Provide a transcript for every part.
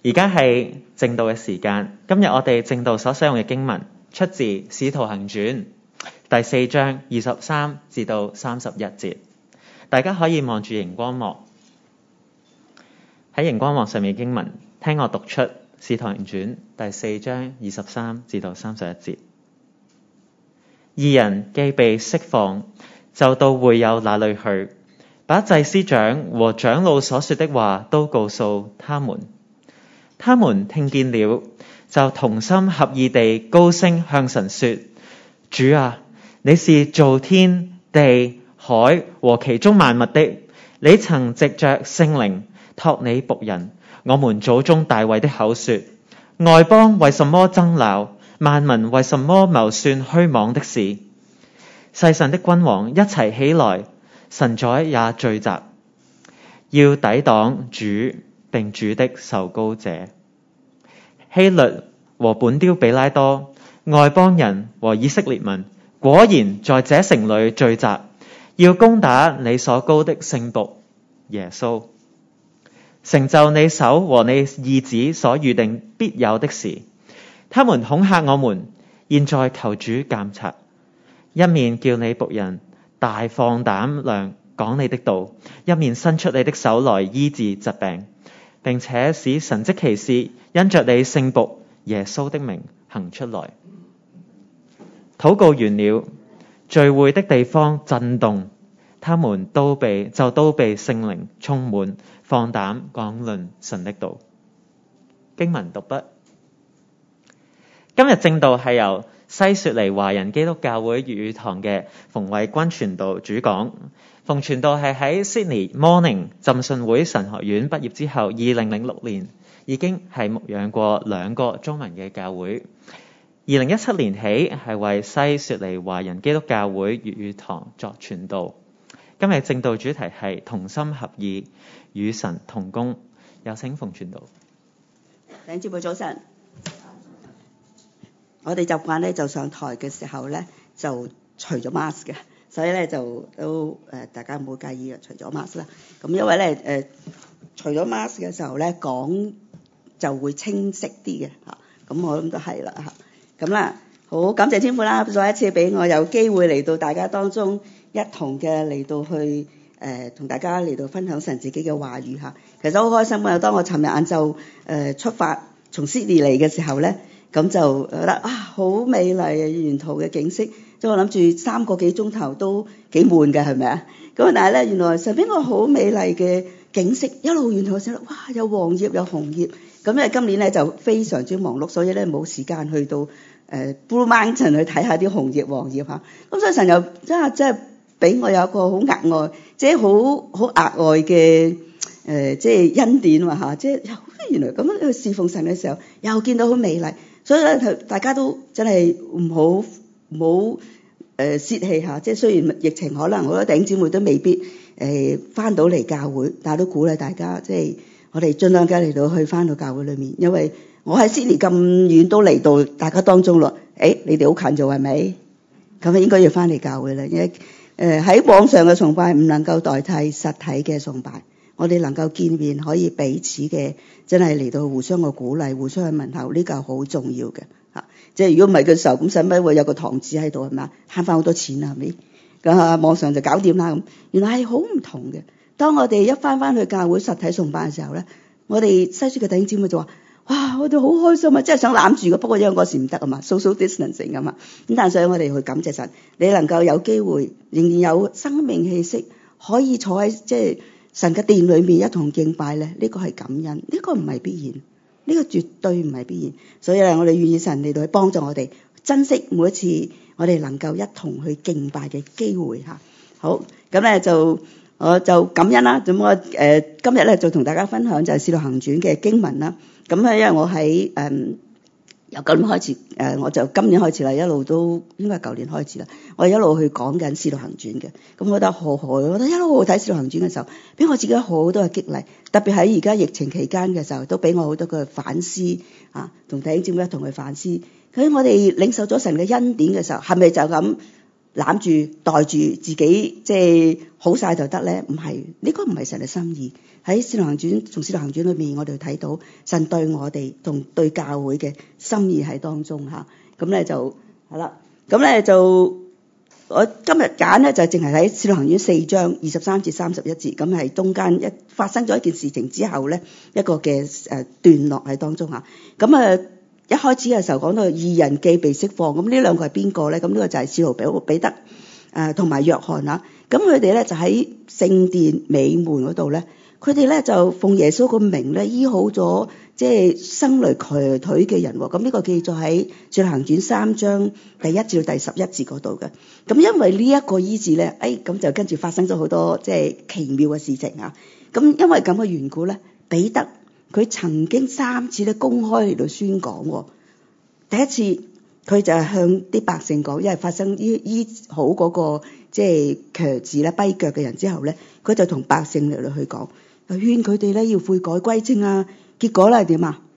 而家係正道嘅時間。今日我哋正道所使用嘅經文出自《使徒行傳》第4章23至到31節。大家可以望住熒光幕，喺熒光幕上面嘅經文，聽我讀出《使徒行傳》第4章23至到31節。二人既被釋放，就到會友那裡去，把祭司長和長老所說的話都告訴他們。他們聽見了，就同心合意地高聲向神說：主啊，你是造天地海和其中萬物的，你曾藉着聖靈託你僕人我們祖宗大衛的口說：外邦為什麼爭鬧，萬民為什麼謀算虛妄的事？世上的君王一齊起來，臣宰也聚集，要抵擋主並主的受膏者。希律和本丟彼拉多、外邦人和以色列民果然在這城裡聚集，要攻打你所膏的聖僕耶穌，成就你手和你義子所預定必有的事。他們恐嚇我們，現在求主監察，一面叫你僕人大放膽量講你的道，一面伸出你的手來醫治疾病，並且使神蹟奇事因着你聖僕耶穌的名行出來。禱告完了，聚會的地方震動，他們都被聖靈充滿，放膽講論神的道。經文讀畢。今日正道係由西雪梨華人基督教會粵語堂嘅馮偉君傳道主講。馮傳道係喺 Sydney Morning 浸信會神學院畢業之後，2006年已經係牧養過2個中文嘅教會。2017年起係為西雪梨華人基督教會粵語堂作傳道。今日正道主題係同心合意與神同工。有請馮傳道。 弟兄姊妹早晨。我哋習慣咧就上台嘅時候咧就除咗 mask 嘅，所以咧就都大家唔好介意嘅，除咗 mask 啦。咁因為咧除咗 mask 嘅時候咧講就會清晰啲嘅嚇，咁我諗都係啦嚇。咁啦，好感謝天父啦，再一次俾我有機會嚟到大家當中一同嘅嚟到去同大家嚟到分享神自己嘅話語嚇。其實好開心啊！當我尋日晏晝出發從 Sydney 嚟嘅時候咧。咁就覺得好美麗啊！沿途嘅景色，即係我諗住3個幾鐘頭都幾悶嘅，係咪啊？咁但係咧，原來上邊個好美麗嘅景色，一路沿途上哇，有黃葉有紅葉。咁因為今年咧就非常之忙碌，所以咧冇時間去到Blue Mountain 去睇下啲紅葉黃葉嚇。咁所以神又真係俾我有一個好額外，即係好額外嘅即係恩典喎嚇。即係原來咁樣去侍奉神嘅時候，又見到好美麗。所以咧，大家都真係唔好泄氣嚇。即係雖然疫情可能好多弟兄姊妹都未必翻到嚟教會，但係都鼓勵大家，即係我哋盡量嘅嚟到去翻到教會裏面。因為我喺 Sydney 咁遠都嚟到大家當中咯。你哋好近咗係咪？咁應該要翻嚟教會啦。因為喺網上嘅崇拜唔能夠代替實體嘅崇拜。我哋能夠見面，可以彼此嘅真係嚟到互相嘅鼓勵，互相嘅問候，呢個係好重要嘅嚇。即係如果唔係嘅時候，咁使咪會有個堂子喺度係咪？慳翻好多錢啊，係咪？咁網上就搞掂啦咁。原來係好唔同嘅。當我哋一翻去教會實體崇拜嘅時候咧，我哋西書嘅弟兄姊妹就話：哇，我哋好開心啊！即係想攬住嘅，不過因為嗰時唔得啊嘛 ，social distancing 啊嘛。咁但係所以我哋去感謝神，你能夠有機會，仍然有生命氣息，可以坐喺即係神嘅殿裏面一同敬拜咧，呢個係感恩，呢個唔係必然，呢個絕對唔係必然。所以咧，我哋願意神嚟到去幫助我哋，珍惜每一次我哋能夠一同去敬拜嘅機會嚇。好，咁咧我就感恩啦。咁我今日咧就同大家分享就係《使徒行傳》嘅經文啦。咁咧因為我喺由舊年開始我就今年開始啦，一路都應該係舊年開始啦。我一路去講緊《使徒行傳》嘅，咁我覺得好好，我覺得一路睇《使徒行傳》嘅時候，俾我自己好多嘅激勵，特別喺而家疫情期間嘅時候，都俾我好多嘅反思啊，同弟兄姊妹一同去反思。佢我哋領受咗神嘅恩典嘅時候，係咪就咁攬住袋住自己即係好晒就得咧？唔係，呢個唔係神嘅心意。喺《使徒行傳》從《使徒行傳》裏面，我哋睇到神對我哋同對教會嘅心意喺當中嚇。咁咧就係啦，咁咧就我今日揀咧就淨係喺《使徒行傳》4章23至31節，咁係中間發生咗一件事情之後咧一個嘅段落喺當中嚇。咁一開始嘅時候講到義人既被釋放，咁呢兩個係邊個咧？咁呢個就係使徒彼得同埋約翰啊。咁佢哋咧就喺聖殿美門嗰度咧，佢哋咧就奉耶穌個名咧醫好咗即係生來瘸腿嘅人喎。咁呢個記載喺《使徒行傳》3章第1至到第11節嗰度嘅。咁因為呢一個醫治咧，咁就跟住發生咗好多即係奇妙嘅事情啊。咁因為咁嘅緣故咧，彼得佢曾經3次咧公開嚟到宣講。第一次佢就係向啲百姓講，因為發生醫好嗰個即係瘸子咧跛腳嘅人之後咧，佢就同百姓嚟到去講，勸佢哋咧要悔改歸正啊。結果咧係點啊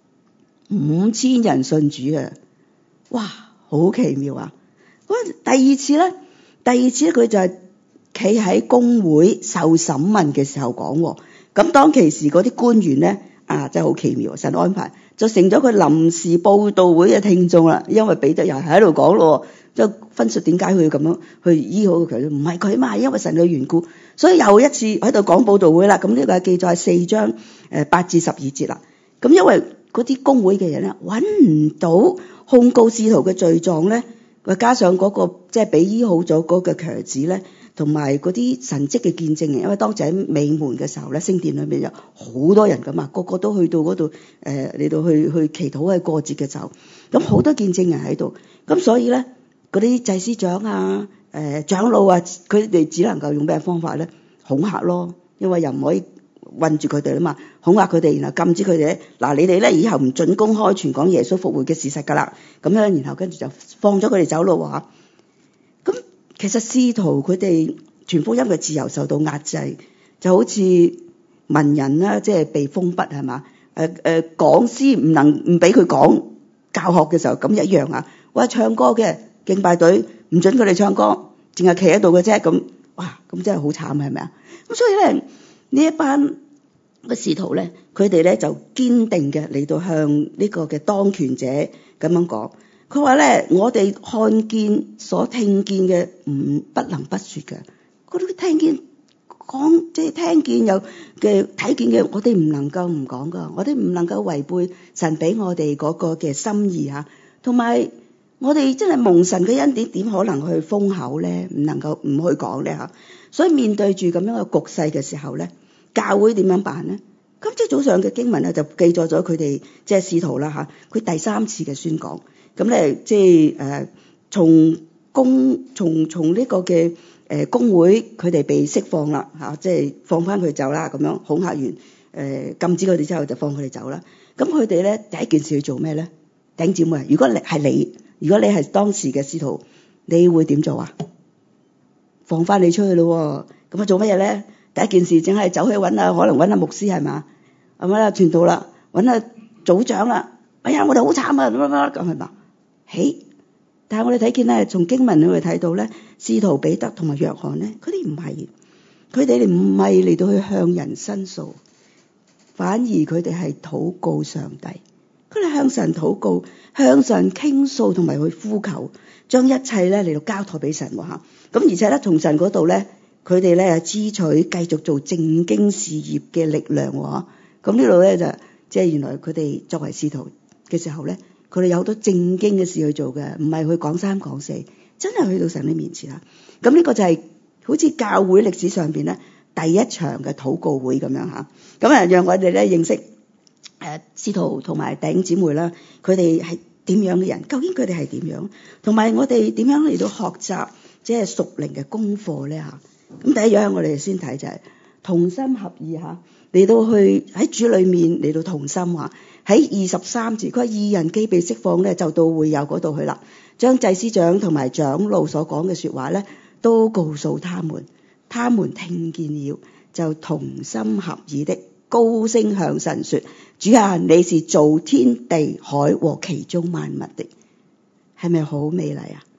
？5000人信主啊！哇，好奇妙啊！咁第二次咧佢就係企喺公會受審問嘅時候講。咁當其時嗰啲官員咧真係好奇妙，神安排就成咗佢臨時報道會嘅聽眾啦。因為彼得又係喺度講咯，即係分析點解佢要咁樣去醫好佢，唔係佢嘛，因為神嘅緣故，所以又一次喺度講報道會啦。咁呢個係記載4章8至12節啦。咁因為嗰啲公會嘅人咧揾唔到控告使徒嘅罪狀咧，再加上嗰個即係俾醫好咗嗰個瘸子咧，同埋嗰啲神蹟嘅見證人，因為當時喺美門嘅時候咧，聖殿裏面有好多人噶嘛，個個都去到嗰度嚟到去祈禱去過節嘅時候，咁好多見證人喺度，咁所以咧嗰啲祭司長啊、長老啊，佢哋只能夠用咩方法咧？恐嚇咯，因為又唔可以困住佢哋啦嘛，恐嚇佢哋，然後禁止佢哋咧，嗱你哋咧以後唔准公開傳講耶穌復活嘅事實噶啦，咁樣然後跟住就放咗佢哋走咯喎。咁其實使徒佢哋傳福音嘅自由受到壓制，就好似文人啦，即係被封筆係嘛？講師唔俾佢講教學嘅時候咁一樣啊！哇，唱歌嘅敬拜隊唔准佢哋唱歌，淨係企喺度嘅啫。咁哇，咁真係好慘係咪啊？咁所以咧呢一班嘅使徒咧，佢哋咧就堅定嘅嚟到向呢個嘅當權者咁樣講。佢話咧，我哋看見所聽見嘅不能不說嘅，嗰啲聽見講即係聽見有嘅睇見嘅，我哋唔能夠唔講噶，我哋唔能夠違背神俾我哋嗰個嘅心意嚇，同埋我哋真係蒙神嘅恩典，點可能去封口咧？唔能夠唔去講咧嚇。所以面對住咁樣嘅局勢嘅時候咧，教會點樣辦咧？今朝早上嘅經文咧就記載咗佢哋即係使徒啦嚇，佢第3次嘅宣講。咁咧，即係從呢個嘅公會，佢哋被釋放啦嚇，即係放翻佢走啦，咁樣恐嚇完禁止佢哋之後，就放佢哋走啦。咁佢哋咧第一件事去做咩咧？弟兄姊妹，如果你係當時嘅使徒，你會點做啊？放翻你出去咯喎，咁啊做乜嘢咧？第一件事淨係走去可能揾下牧師係嘛，揾下傳道啦，揾下組長啦。哎呀，我哋好慘啊！咁係嘛？但係我哋睇見咧，從經文裏面睇到咧，使徒彼得同埋約翰咧，佢哋唔係嚟到去向人申訴，反而佢哋係禱告上帝，佢哋向神禱告，向神傾訴同埋去呼求，將一切咧嚟到交託俾神喎。咁而且咧，從神嗰度咧，佢哋咧支取繼續做正經事業嘅力量喎。咁呢度咧就即係原來佢哋作為使徒嘅時候咧，佢哋有好多正經嘅事去做嘅，唔係去講三講四，真係去到神嘅面前啦。咁呢個就係好似教會歷史上邊咧第一場嘅禱告會咁樣嚇。咁讓我哋咧認識使徒同埋弟兄姊妹啦，佢哋係點樣嘅人？究竟佢哋係點樣？同埋我哋點樣嚟到學習即係屬靈嘅功課咧嚇？咁第一樣我哋先睇就係同心合意嚇，嚟到去喺主裏面嚟到同心話。喺23節，佢話義人既被釋放咧，就到會友嗰度去啦，將祭司長同埋長老所講嘅說話咧，都告訴他們，他們聽見了，就同心合意的高聲向神說：主啊，你是造天地海和其中萬物的。係咪好美麗啊？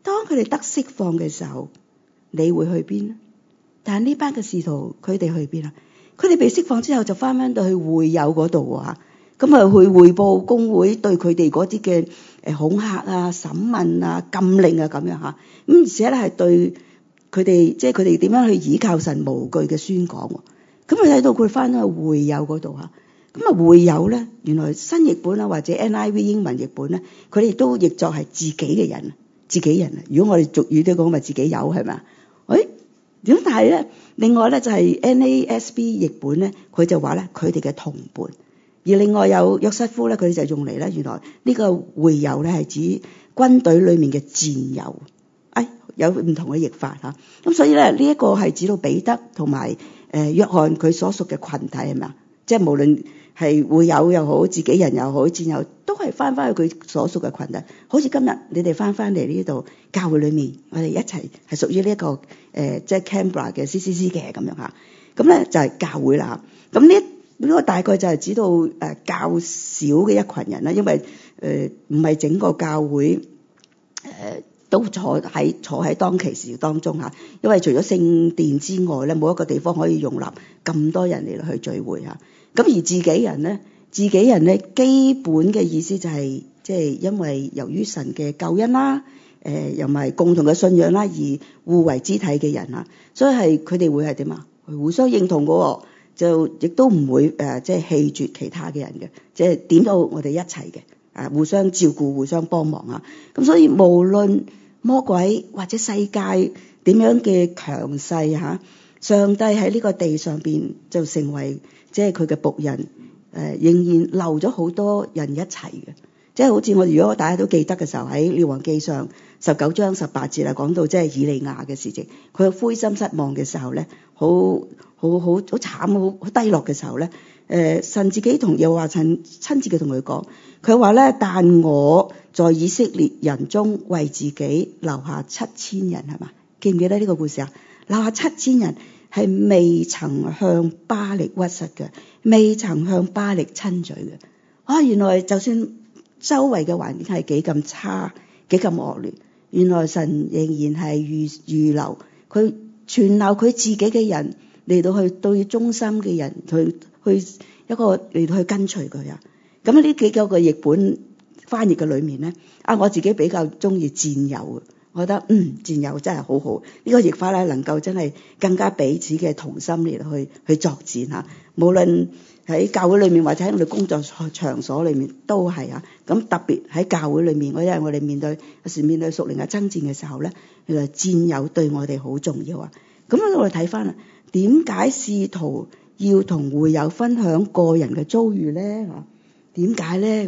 當佢哋得釋放嘅時候，你會去邊呢？但係呢班嘅使徒佢哋去邊啊？佢哋被釋放之後就翻到去會友嗰度啊，咁啊去匯報公會對佢哋嗰啲嘅恐嚇啊、審問啊、禁令啊咁樣嚇，咁而且咧係對佢哋即係佢哋點樣去倚靠神無懼嘅宣講喎。咁佢睇到佢翻到去會友嗰度嚇，咁啊會友咧原來新譯本啊或者 NIV 英文譯本咧，佢哋都譯作係自己嘅人，自己人啊。如果我哋俗語都講咪自己友係咪啊？咁但係咧，另外咧就係 NASB 譯本咧，佢就話咧佢哋嘅同伴，而另外有約瑟夫咧，佢哋就用嚟咧，原來呢個會友咧係指軍隊裏面嘅戰友，有唔同嘅譯法嚇。咁所以咧呢一個係指到彼得同埋約翰佢所屬嘅群體係咪啊？即係無論係會友又好，自己人又好，戰友都係翻去佢所屬嘅群體。好似今日你哋翻嚟呢度教會裏面，我哋一齊係屬於呢一個即係 Canberra 嘅 CCC 嘅咁樣嚇。咁咧就係教會啦。咁呢個大概就係指到較少嘅一群人啦，因為唔係整個教會都坐喺當其時當中嚇。因為除咗聖殿之外咧，冇一個地方可以容納咁多人嚟去聚會嚇。咁而自己人咧基本嘅意思就係即係因為由於神嘅救恩啦，又咪共同嘅信仰啦，而互為肢體嘅人啊，所以係佢哋會係點啊？互相認同嘅，就亦都唔會即係棄絕其他嘅人嘅，即係點到我哋一齊嘅，互相照顧、互相幫忙啊。咁所以無論魔鬼或者世界點樣嘅強勢嚇，上帝喺呢個地上邊就成為即係佢嘅僕人，仍然留咗好多人一齊嘅，即係好似如果大家都記得嘅時候，喺列王記上19章18節啊，講到即係以利亞嘅事情，佢灰心失望嘅時候咧，好慘、好低落嘅時候咧，神自己同耶和華親自嘅同佢講，佢話咧，但我在以色列人中為自己留下7000人，係嘛？記唔記得呢個故事啊？留下7000人。係未曾向巴力屈膝嘅，未曾向巴力親嘴嘅。原來就算周圍嘅環境係幾咁差、幾咁惡劣，原來神仍然係預留佢存留佢自己嘅人嚟到去對忠心嘅人去一個嚟到去跟隨佢啊。咁呢幾個譯本翻譯嘅裏面咧，我自己比較中意戰友。我覺得戰友真係好好，呢個譯法咧能夠真係更加彼此嘅同心嚟去作戰嚇。無論喺教會裏面或者喺我哋工作場所裏面都係啊。咁特別喺教會裏面，因為我哋有時面對屬靈嘅爭戰嘅時候咧，原來戰友對我哋好重要啊。咁我哋睇翻啦，點解使徒要同會友分享個人嘅遭遇咧？點解咧？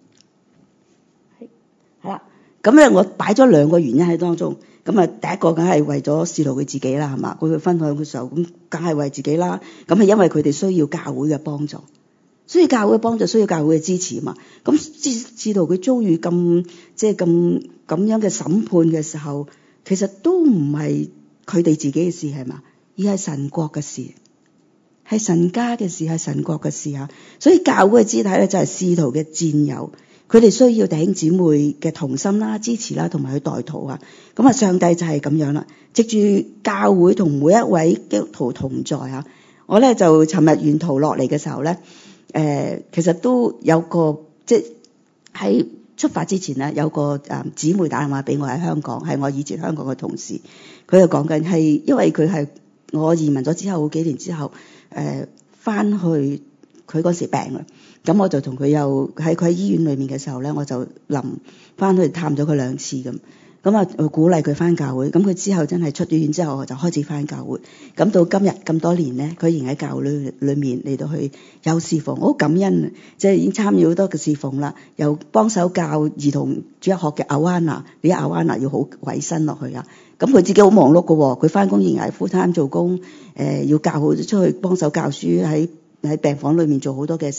係啦。咁咧，我擺咗2個原因喺當中。咁第一個梗係為咗使徒佢自己啦，係嘛？佢分享嘅時候，咁梗係為自己啦。咁係因為佢哋需要教會嘅幫助，需要教會嘅幫助，需要教會嘅支持嘛。咁使徒佢遭遇咁樣嘅審判嘅時候，其實都唔係佢哋自己嘅事，係嘛？而係神國嘅事，係神家嘅事，係神國嘅事啊。所以教會嘅肢體咧就係使徒嘅戰友。佢哋需要弟兄姊妹嘅同心啦、支持啦，同埋去代禱啊。咁上帝就係咁樣啦，藉住教會同每一位基督徒同在啊。我咧就尋日沿途落嚟嘅時候咧，其實都有個即係喺出發之前咧，有個姊妹打電話俾我喺香港，係我以前香港嘅同事，佢就講緊係因為佢係我移民咗之後幾年之後，翻去佢嗰時病啦。咁我就同佢又喺佢喺醫院裏面嘅時候咧，我就臨翻去探咗佢2次咁鼓勵佢翻教會。咁佢之後真係出咗院之後，我就開始翻教會。咁到今日咁多年咧，佢仍喺教會裏面嚟到去有侍奉，好感恩，即係已經參與好多嘅侍奉啦。又幫手教兒童主日學嘅阿灣娜，你阿灣娜要好委身落去啊。咁佢自己好忙碌㗎喎，佢翻工仍然係 full time 做工，要教好出去幫手教書，喺病房裏面做好多嘅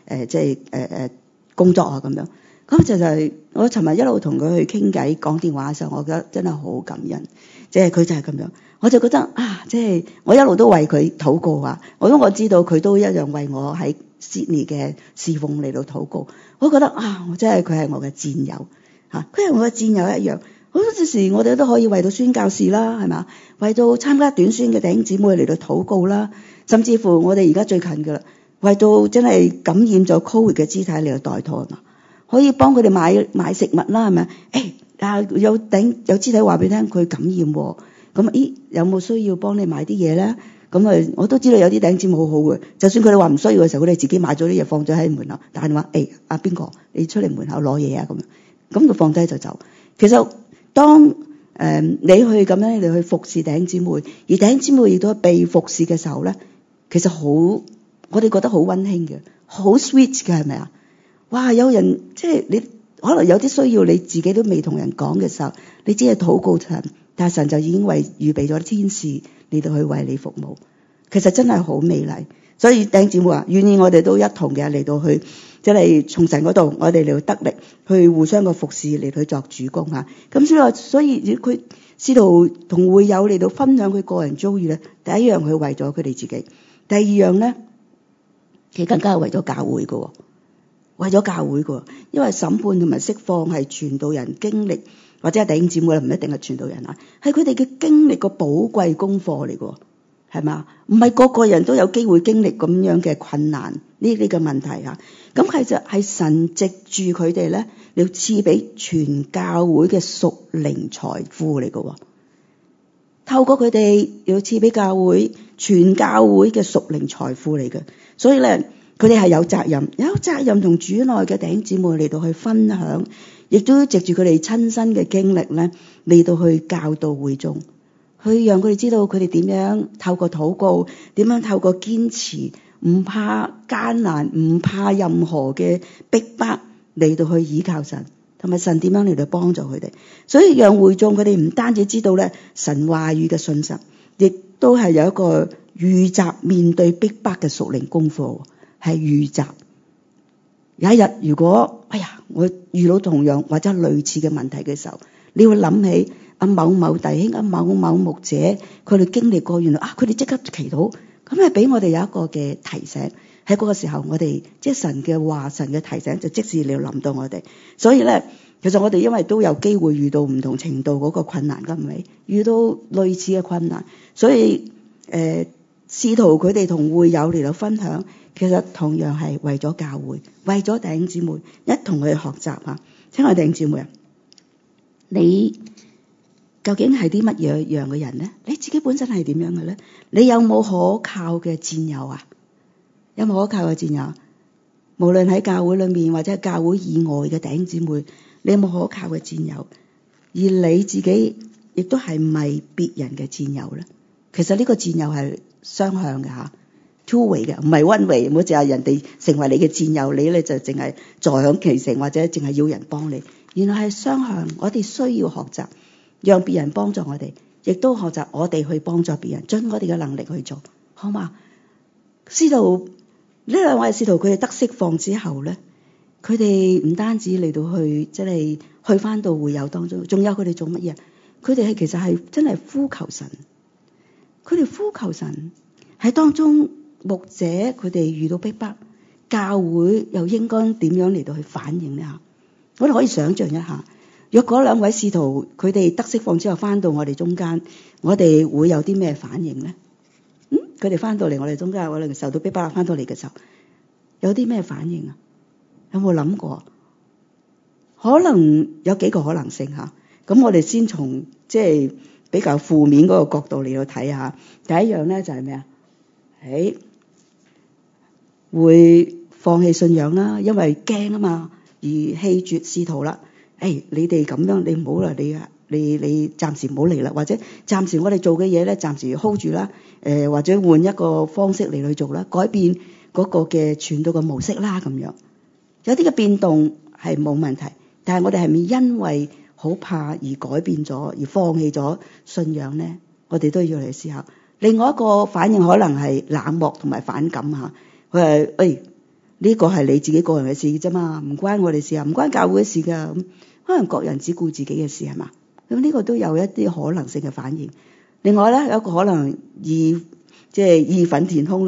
工作啊咁樣。咁就係我尋日一路同佢去傾偈講電話嘅時候，我覺得真係好感恩，即係佢就係咁樣，我就覺得即係我一路都為佢禱告啊。因為我知道佢都一樣為我喺 Sydney 嘅侍奉嚟到禱告，我覺得我真係佢係我嘅戰友嚇，佢係我嘅戰友一樣。 好多時我哋都可以為到宣教士啦，係嘛？為到參加短宣嘅弟兄姊妹嚟到禱告啦，甚至乎我哋而家最近㗎啦，為到真係感染咗 COVID 嘅肢體嚟到代禱啊嘛，可以幫佢哋買食物啦，係咪？有肢體話俾你聽佢感染喎，咁有冇需要幫你買啲嘢咧？咁我都知道有啲弟兄姊妹好好嘅，就算佢哋話唔需要嘅時候，佢哋自己買咗啲嘢放咗喺門口，打電話阿邊個你出嚟門口攞嘢啊，咁就放低就走。其實當你去咁樣你去服侍弟兄姊妹，而弟兄姊妹亦都被服侍嘅時候咧，其實我哋覺得好溫馨嘅，好 sweet 嘅，係咪啊？哇！有人即係你可能有啲需要你自己都未同人講嘅時候，你只係禱告神，但係神就已經預備咗天使嚟到去為你服務，其實真係好美麗。所以弟兄姊妹話，願意我哋都一同嘅嚟到去，即係從神嗰度，我哋嚟到得力去互相嘅服侍嚟去作主工嚇。咁所以佢使徒同會友嚟到分享佢個人遭遇咧，第一樣佢為咗佢哋自己，第二樣咧佢更加係為咗教會嘅，為咗教會嘅，因為審判同埋釋放係傳道人經歷，或者係弟兄姊妹唔一定係傳道人啊，係佢哋嘅經歷個寶貴功課嚟嘅。係嘛？唔係個個人都有機會經歷咁樣嘅困難呢啲嘅問題嚇。咁其實係神藉住佢哋咧，要賜俾全教會嘅屬靈財富嚟嘅。透過佢哋要賜俾教會全教會嘅屬靈財富嚟嘅。所以咧，佢哋係有責任同主內嘅弟兄姊妹嚟到去分享，亦都藉住佢哋親身嘅經歷咧嚟到去教導會眾。去讓佢哋知道佢哋點樣透過禱告，點樣透過堅持，唔怕艱難，唔怕任何嘅逼迫嚟到去依靠神，同埋神點樣嚟到幫助佢哋。所以讓會眾佢哋唔單止知道咧神話語嘅信實，亦都係有一個預習面對逼迫嘅屬靈功課，係預習。有一日如果我遇到同樣或者類似嘅問題嘅時候，你會諗起某某弟兄某某牧者，佢哋經歷過，原來佢哋即刻祈禱，咁係俾我哋有一個嘅提醒。喺嗰個時候我哋即係神嘅話，神嘅提醒就即時嚟臨到我哋。所以咧，其實我哋因為都有機會遇到唔同程度嗰個困難，係咪？遇到類似嘅困難，所以使徒佢哋同會友嚟到分享，其實同樣係為咗教會，為咗弟兄姊妹一同去學習啊！親愛弟兄姊妹啊，你究竟係啲乜樣嘅人呢？你自己本身係點樣嘅呢？你有冇可靠嘅戰友啊？有冇可靠嘅戰友？無論喺教會裏面或者係教會以外嘅弟兄姊妹，你有冇可靠嘅戰友？而你自己亦都係唔係別人嘅戰友呢？其實呢個戰友係雙向嘅嚇 ，two way 嘅，唔係 one way。唔好淨係人哋成為你嘅戰友，你咧就淨係坐享其成，或者淨係要人幫你。原來係雙向，我哋需要學習。讓別人幫助我哋，亦都學習我哋去幫助別人，盡我哋嘅能力去做，好嘛？使徒呢兩位使徒佢哋得釋放之後咧，佢哋唔單止嚟到去即係去返到會友當中，仲有佢哋做乜嘢？佢哋其實係真係呼求神，佢哋呼求神喺當中，牧者佢哋遇到逼迫，教會又應該點樣嚟到去反應呢？我哋可以想象一下。若果兩位使徒佢哋得釋放之後翻到我哋中間，我哋會有啲咩反應呢？佢哋翻到嚟我哋中間，可能受到逼迫翻到嚟嘅時候，有啲咩反應啊？有冇諗過？可能有幾個可能性嚇。咁我哋先從即係比較負面嗰個角度嚟到睇下。第一樣咧就係咩啊？會放棄信仰啦，因為驚啊嘛，而棄絕使徒啦。你哋咁樣，你唔好啦，你暫時唔好嚟啦，或者暫時我哋做嘅嘢咧，暫時 hold 住啦，或者換一個方式嚟去做啦，改變嗰個嘅傳道嘅模式啦，咁樣有啲嘅變動係冇問題，但係我哋係咪因為好怕而改變咗，而放棄咗信仰咧？我哋都要嚟思考。另外一個反應可能係冷漠同埋反感嚇，佢係呢個係你自己個人嘅事啫嘛，唔關我哋事啊，唔關教會嘅事㗎。咁可能各人只顧自己嘅事係嘛？咁呢個都有一啲可能性嘅反應。另外咧，有一個可能義憤填膺啦。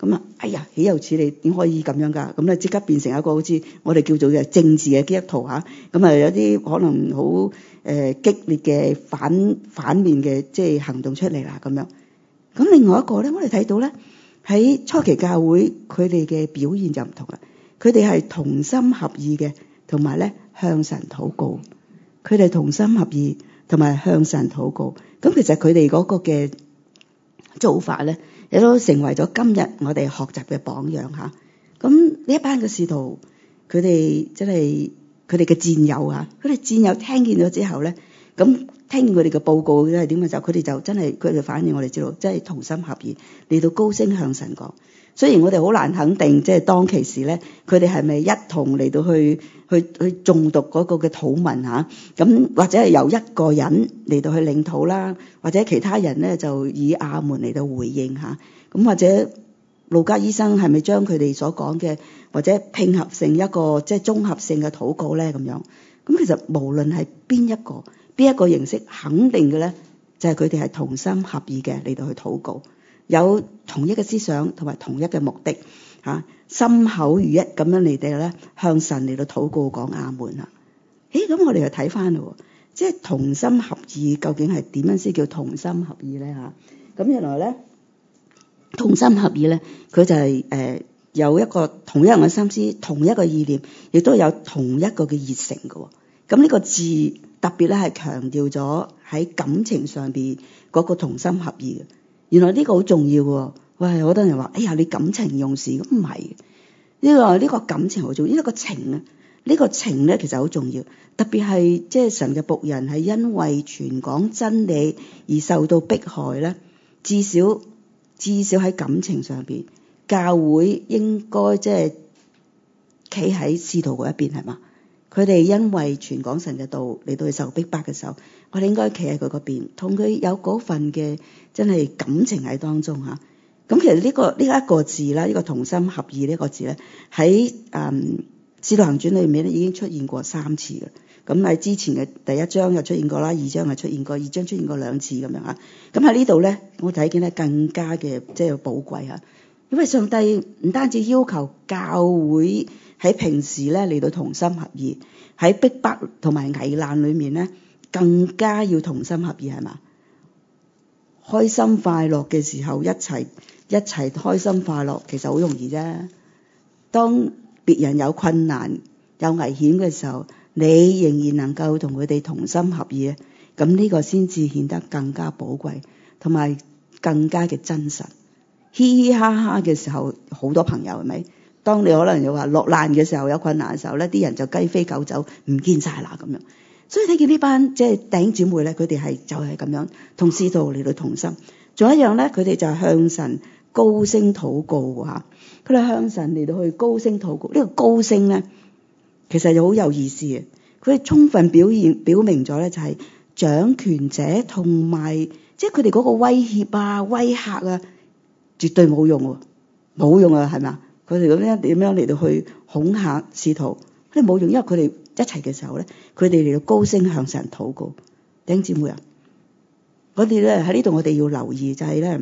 咁啊，哎呀，豈有此理，點可以咁樣㗎？咁咧即刻變成一個好似我哋叫做嘅政治嘅基督徒嚇，咁啊有啲可能好激烈嘅反面嘅即係行動出嚟啦咁樣。咁另外一個咧，我哋睇到咧喺初期教會佢哋嘅表現就唔同啦，佢哋係同心合意嘅，同埋咧向神禱告。佢哋同心合意同埋向神禱告。咁其實佢哋嗰個嘅做法咧，亦都成為咗今日我哋學習嘅榜樣嚇。咁呢一班嘅使徒，佢哋真係佢哋嘅戰友啊！佢哋戰友聽見咗之後咧，咁聽見佢哋嘅報告係點嘅時候，佢哋就真係佢哋反應，我哋知道真係同心合意嚟到高聲向神講。雖然我哋好難肯定，即係當其時咧，佢哋係咪一同嚟到去誦讀嗰個嘅禱文嚇，咁或者係由一個人嚟到去領禱啦，或者其他人咧就以阿門嚟到回應嚇，咁或者路加醫生係咪將佢哋所講嘅或者拼合成一個即係綜合性嘅禱告咧咁樣？咁其實無論係邊一個形式，肯定嘅咧就係佢哋係同心合意嘅嚟到去禱告。有同一個思想同埋同一個目的嚇，心口如一咁樣嚟哋咧向神嚟到禱告講阿門啦。咁我哋又睇翻咯，即係同心合意究竟係點樣先叫同心合意咧嚇？咁原來咧同心合意咧，佢就係有一個同一樣嘅心思，同一個意念，亦都有同一個嘅熱誠嘅。咁呢個字特別咧係強調咗喺感情上邊嗰個同心合意嘅。原來呢個好重要喎！喂，好多人話：哎呀，你感情用事，咁唔係呢個感情好重要，呢個情啊，呢個情咧其實好重要。特別係即係神嘅僕人係因為傳講真理而受到迫害咧，至少喺感情上邊，教會應該即係企喺使徒嗰一邊係嘛？佢哋因為傳講神嘅道嚟到去受逼迫嘅時候，我哋應該企喺佢嗰邊，同佢有嗰份嘅真係感情喺當中嚇。咁其實呢一個字啦，呢個同心合意呢個字咧，喺使徒行傳裏面咧已經出現過3次嘅。咁喺之前嘅第1章又出現過啦，2章又出現過，2章出現過2次咁樣嚇。咁喺呢度咧，我睇見咧更加嘅即係寶貴嚇，因為上帝唔單止要求教會喺平時咧嚟到同心合意，喺逼迫同埋危難裏面咧更加要同心合意係嘛？開心快樂嘅時候一齊開心快樂，其實好容易啫。當別人有困難有危險嘅時候，你仍然能夠同佢哋同心合意，咁呢個先至顯得更加寶貴，同埋更加嘅真實。嘻嘻哈哈嘅時候好多朋友係咪？當你可能又話落難嘅時候有困難嘅時候咧，啲人就雞飛狗走唔見晒啦咁樣。所以睇見呢班即係弟兄姊妹咧，佢哋係就係咁樣同使徒嚟到同心。仲有一樣咧，佢哋就係向神高聲禱告嚇。佢哋向神嚟到去高聲禱告，呢個高聲咧其實又好有意思嘅。佢哋充分表明咗咧，就係掌權者同埋即係佢哋嗰個威脅啊、威嚇啊，絕對冇用喎，冇用啊，係咪啊？佢哋咁樣點樣嚟到去恐嚇使徒，佢哋冇用，因為佢哋一齊嘅時候咧，佢哋嚟到高聲向神禱告。弟兄姊妹啊，我哋咧喺呢度，我哋要留意就係咧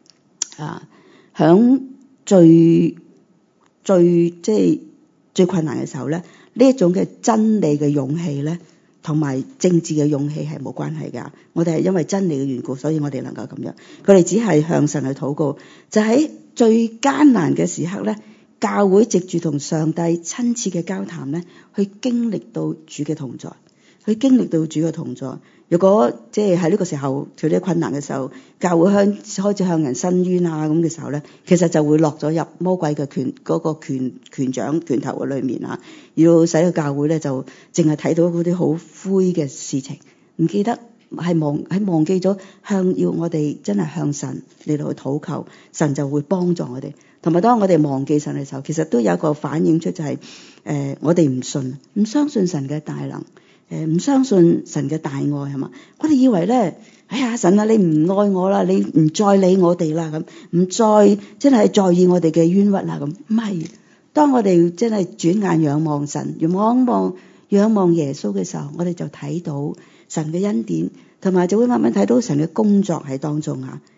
響最即係最困難嘅時候咧，呢一種嘅真理嘅勇氣咧，同埋政治嘅勇氣係冇關係㗎。我哋係因為真理嘅緣故，所以我哋能夠咁樣。佢哋只係向神去禱告，就喺最艱難嘅時刻咧，教會藉住同上帝親切嘅交談咧，去經歷到主嘅同在，去經歷到主嘅同在。如果即係喺呢個時候佢啲困難嘅時候，教會開始向人伸冤啊咁嘅時候咧，其實就會落咗入魔鬼嘅嗰個權掌拳頭嘅裏面啊，要使到教會咧就淨係睇到嗰啲好灰嘅事情，唔記得係忘記咗要我哋真係向神嚟到去禱求，神就會幫助我哋。同埋當我哋忘記神嘅時候，其實都有一個反映出就係我哋唔相信神嘅大能。唔相信神嘅大愛係嘛？我哋以為咧，哎呀神啊，你唔愛我啦，你唔再理我哋啦，咁唔再真係在意我哋嘅冤屈啦，咁唔係。當我哋真係轉眼仰望神，仰望耶穌嘅時候，我哋就睇到神嘅恩典，同埋就會慢慢睇到神嘅工作喺當中啊。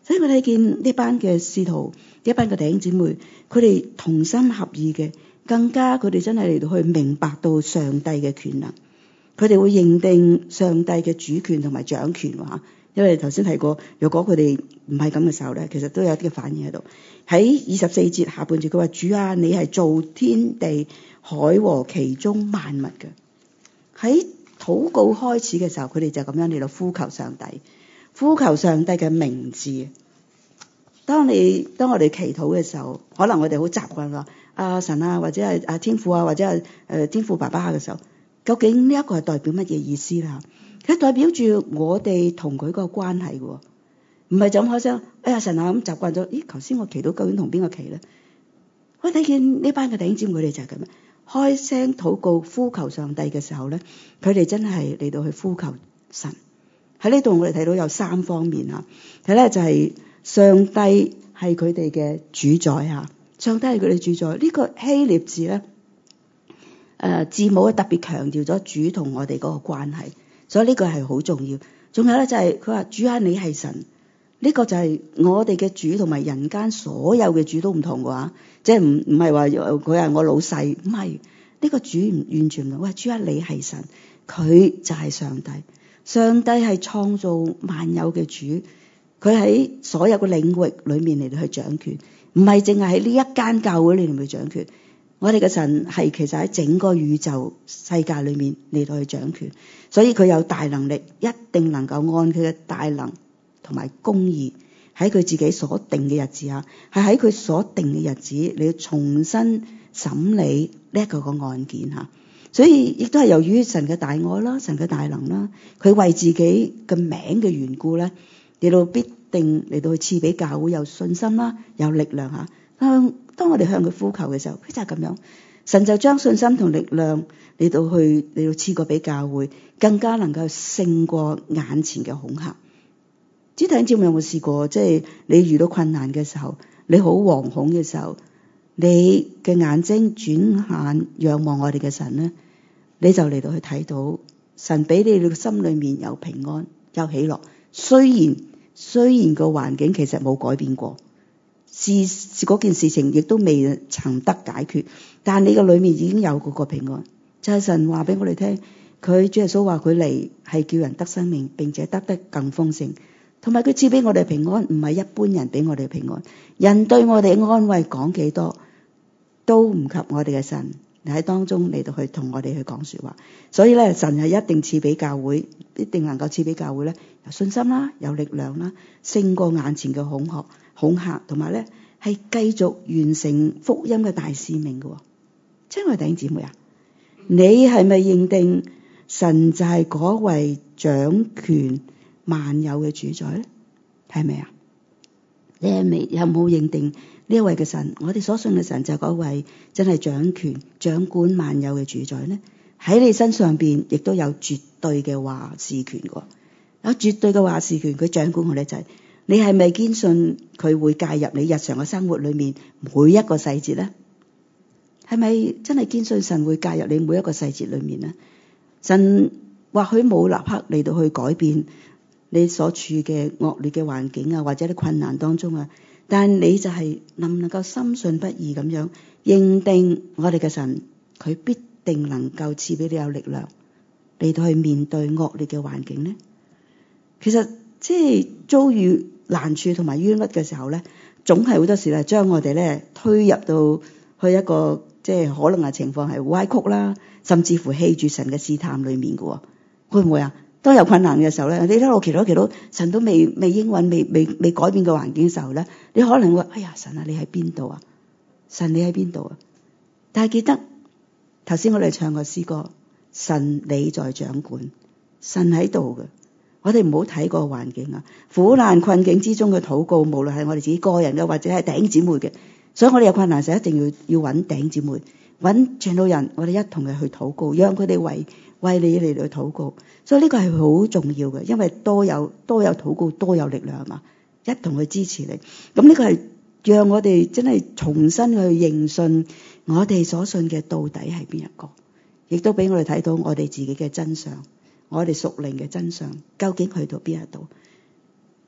所以我睇見呢班嘅使徒，呢班嘅弟兄姊妹，佢哋同心合意嘅，更加佢哋真係嚟到去明白到上帝嘅權能，佢哋會認定上帝嘅主權同埋掌權喎。因為頭先提過，若果佢哋唔係咁嘅時候咧，其實都有啲嘅反應喺度。喺24節下半節佢話：主啊，你係造天地海和其中萬物嘅。喺禱告開始嘅時候，佢哋就咁樣嚟到呼求上帝，呼求上帝嘅名字。當我哋祈禱嘅時候，可能我哋好習慣話阿神啊，或者係阿天父啊，或者係天父爸爸嘅時候，究竟呢一個係代表乜嘢意思啦？佢代表住我哋同佢個關係嘅，唔係就咁開聲哎呀神啊咁習慣咗。咦，頭先我祈禱究竟同邊個祈咧？我睇見呢班嘅弟兄姊妹，佢哋就係咁樣開聲禱告呼求上帝嘅時候咧，佢哋真係嚟到去呼求神。喺呢度我哋睇到有3方面啊。睇咧就係上帝係佢哋嘅主宰啊，上帝係佢哋主宰。呢個希臘字咧，字母特別強調咗主同我哋嗰個關係，所以呢個係好重要。仲有咧就係佢話主啊，你係神，呢個就係我哋嘅主同埋人間所有嘅主都唔同嘅話，即係唔係話佢係我老細，唔係，呢個主完全唔同。喂，主啊，你係神，佢就係上帝，上帝係創造萬有嘅主，佢喺所有嘅領域裏面嚟到去掌權，唔係淨係喺呢一間教會裏面去掌權。我哋嘅神係其實喺整個宇宙世界裏面嚟到去掌權，所以佢有大能力，一定能夠按佢嘅大能同埋公義喺佢自己所定嘅日子啊，係喺佢所定嘅日子你要重新審理呢一個案件吓。所以亦都係由於神嘅大愛啦，神嘅大能啦，佢為自己嘅名嘅緣故咧，嚟到必定嚟到去賜俾教會有信心啦，有力量吓。當我哋向佢呼求嘅時候，佢就係咁樣，神就將信心同力量嚟到賜過俾教會，更加能夠勝過眼前嘅恐嚇。弟兄姊妹有冇試過，即係你遇到困難嘅時候，你好惶恐嘅時候，你嘅眼睛轉眼仰望我哋嘅神咧，你就嚟到去睇到神俾你嘅心裏面有平安有喜樂。雖然個環境其實冇改變過，是嗰件事情亦都未曾得解決，但你個裏面已經有嗰個平安。就係神話俾我哋聽，佢主耶穌話佢嚟係叫人得生命，並且得更豐盛。同埋佢賜俾我哋平安，唔係一般人俾我哋平安。人對我哋安慰講幾多，都唔及我哋嘅神喺當中嚟到去同我哋去講說話。所以咧，神係一定賜俾教會，一定能夠賜俾教會咧有信心啦，有力量啦，勝過眼前嘅恐嚇，同埋咧係繼續完成福音嘅大使命嘅。親愛弟兄姊妹啊，你係咪認定神就係嗰位掌權萬有嘅主宰咧？係咪啊？你有冇認定呢一位嘅神？我哋所信嘅神就係嗰位真係掌權掌管萬有嘅主宰咧？喺你身上邊亦都有絕對嘅話事權嘅，有絕對嘅話事權，佢掌管我哋就係。你係咪堅信佢會介入你日常嘅生活裏面每一個細節咧？係咪真係堅信神會介入你每一個細節裏面咧？神或許冇立刻嚟到去改變你所處嘅惡劣嘅環境啊，或者啲困難當中啊，但你就係能唔能夠深信不疑咁樣認定我哋嘅神，佢必定能夠賜俾你有力量嚟到去面對惡劣嘅環境咧？其實即係遭遇難處同埋冤屈嘅時候咧，總係好多時咧將我哋咧推入到去一個即係可能嘅情況係歪曲啦，甚至乎棄絕神嘅試探裏面嘅，會唔會啊？當有困難嘅時候咧，你一路祈禱，神都未應允、未改變嘅環境嘅時候咧，你可能會哎呀神啊，你喺邊度啊？神你喺邊度啊？但係記得頭先我哋唱過詩歌，神你在掌管，神喺度嘅。我哋唔好睇個環境啊，苦難困境之中嘅禱告，無論係我哋自己個人嘅，或者係弟兄姊妹嘅，所以我哋有困難時一定要揾弟兄姊妹，揾傳道人，我哋一同嘅去禱告，讓佢哋為你嚟到禱告。所以呢個係好重要嘅，因為多有禱告，多有力量係嘛，一同去支持你。咁呢個係讓我哋真係重新去認信我哋所信嘅到底係邊一個，亦都俾我哋睇到我哋自己嘅真相。我哋屬靈嘅真相究竟去到邊一度？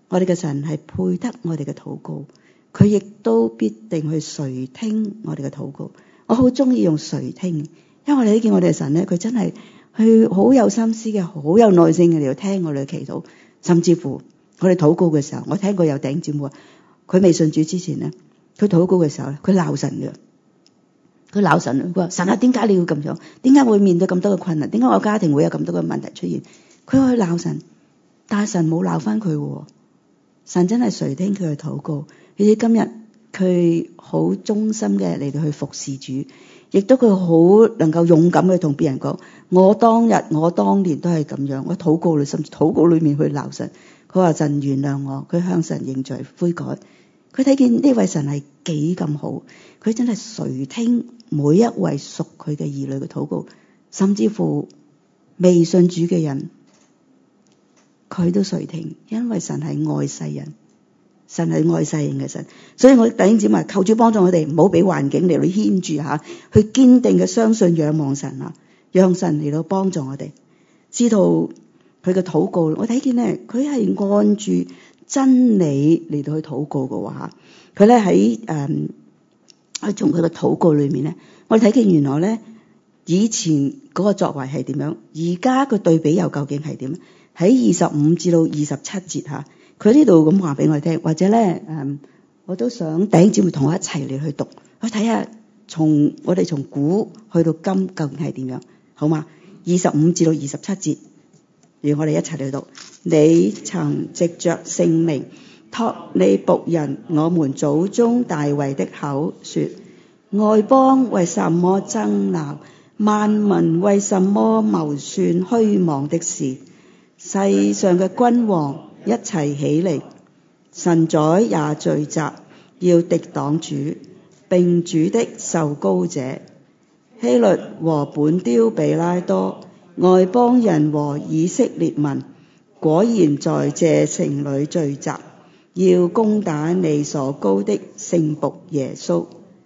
我哋嘅神係配得我哋嘅禱告，佢亦都必定去垂聽我哋嘅禱告。我好中意用垂聽，因為我哋睇見我哋嘅神咧，佢真係佢好有心思嘅，好有耐性嘅嚟到聽我哋嘅祈禱，甚至乎我哋禱告嘅時候，我聽過有弟兄姊妹話，佢未信主之前咧，佢禱告嘅時候咧，佢鬧神嘅。佢鬧神，佢話神啊，點解你要咁樣？點解會面對咁多嘅困難？點解我家庭會有咁多嘅問題出現？佢去鬧神，但係神冇鬧翻佢喎。神真係垂聽佢嘅禱告，而且今日佢好忠心嘅嚟到去服侍主，亦都佢好能夠勇敢去同別人講：我當日、我當年都係咁樣，我禱告裏甚至禱告裏面去鬧神。佢話神原諒我，佢向神認罪悔改。佢睇見呢位神係幾咁好，佢真係垂聽每一位屬佢嘅兒女嘅禱告，甚至乎未信主嘅人，佢都垂聽，因為神係愛世人，神係愛世人嘅神。所以我弟兄姊妹，求主幫助我哋，唔好俾環境嚟到牽住吓，去堅定嘅相信仰望神啊，讓神嚟到幫助我哋。知道佢嘅禱告，我睇見咧，佢係按住真理嚟到去禱告嘅話，佢咧喺從佢嘅禱告裏面咧，我哋睇見原來咧以前嗰個作為係點樣，而家個對比又究竟係點？喺25至到27節吓，佢呢度咁話俾我哋聽，或者咧我都想弟兄姊妹同我一齊嚟去讀，去睇下我哋從古去到今究竟係點樣，好嘛？25至到27節。讓我哋一齊嚟讀。你曾藉着聖靈託你僕人我們祖宗大衛的口說：外邦為什麼爭鬧？萬民為什麼謀算虛妄的事？世上嘅君王一齊起嚟，臣宰也聚集，要敵擋主，並主的受膏者。希律和本丟彼拉多，外邦人和以色列民果然在這城裏聚集，要攻打你所膏的聖僕耶穌。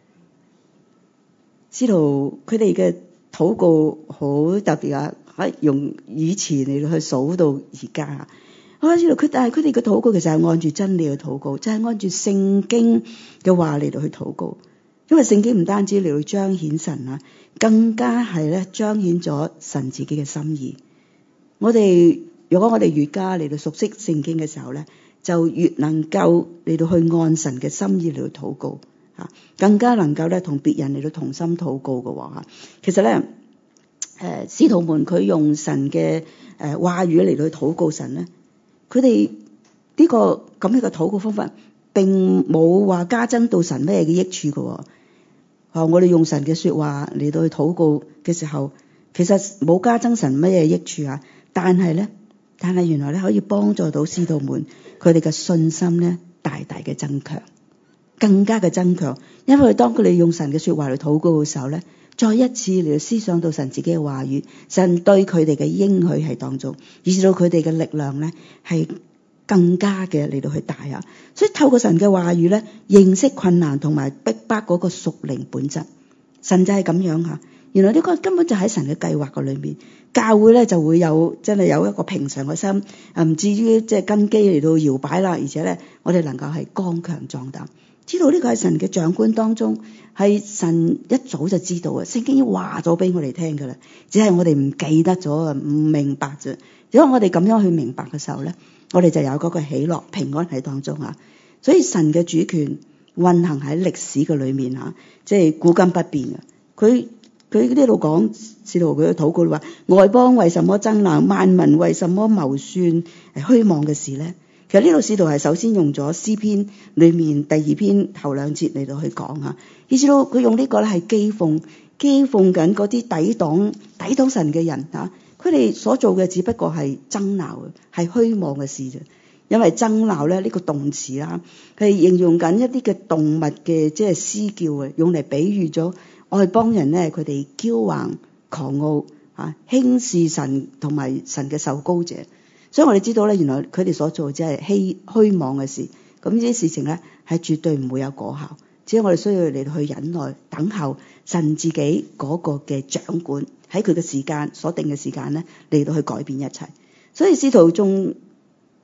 使徒佢哋嘅禱告好特別啊，用以前嚟去數到而家。我知道但係佢哋嘅禱告其實係按住真理去禱告，就係按住聖經嘅話嚟到去禱告。因為聖經唔單止嚟到彰顯神啊，更加係咧彰顯咗神自己嘅心意。如果我哋越加嚟到熟悉聖經嘅時候咧，就越能夠嚟到去按神嘅心意嚟到禱告吓，更加能夠咧同別人嚟到同心禱告嘅話，其實咧使徒們佢用神嘅話語嚟到去禱告神咧，佢哋呢個咁樣嘅禱告方法並冇話加增到神咩嘅益處嘅。我哋用神嘅說話嚟到去禱告嘅時候，其實冇加增神咩益處啊，但係原來咧可以幫助到使徒們佢哋嘅信心咧大大嘅增強，更加嘅增強。因為當佢哋用神嘅說話嚟禱告嘅時候咧，再一次嚟到思想到神自己嘅話語，神對佢哋嘅應許係當中，以至到佢哋嘅力量咧係更加嘅嚟到去大啊！所以透過神嘅話語咧，認識困難同埋逼迫嗰個屬靈本質，神就係咁樣吓。原來呢個根本就喺神嘅計劃嘅裏面，教會咧就會真係有一個平常嘅心，唔至於即係根基嚟到搖擺啦。而且咧，我哋能夠係剛強壯膽，知道呢個係神嘅掌管當中，係神一早就知道啊！聖經已經話咗俾我哋聽噶啦，只係我哋唔記得咗啊，唔明白啫。如果我哋咁樣去明白嘅時候咧，我哋就有嗰個喜樂平安喺當中啊！所以神嘅主權運行喺歷史嘅裏面啊，即係古今不變嘅。佢呢度講使徒佢嘅禱告話：外邦為什麼爭鬧？萬民為什麼謀算虛妄嘅事咧？其實呢度使徒係首先用咗詩篇裏面第2篇頭2節嚟到去講啊，意思到佢用呢個咧係譏諷緊嗰啲抵擋神嘅人啊！佢哋所做嘅只不過係爭鬧，係虛妄嘅事啫。因為爭鬧咧呢個動詞啦，係形容緊一啲嘅動物嘅即係嘶叫啊，用嚟比喻咗外邦人咧，佢哋驕橫狂傲啊，輕視神同埋神嘅受膏者。所以我哋知道咧，原來佢哋所做只係虛妄嘅事。咁呢啲事情咧係絕對唔會有果效，只係我哋需要嚟到去忍耐等候神自己嗰個嘅掌管，喺佢嘅時間所定嘅時間咧嚟到去改變一切。所以使徒仲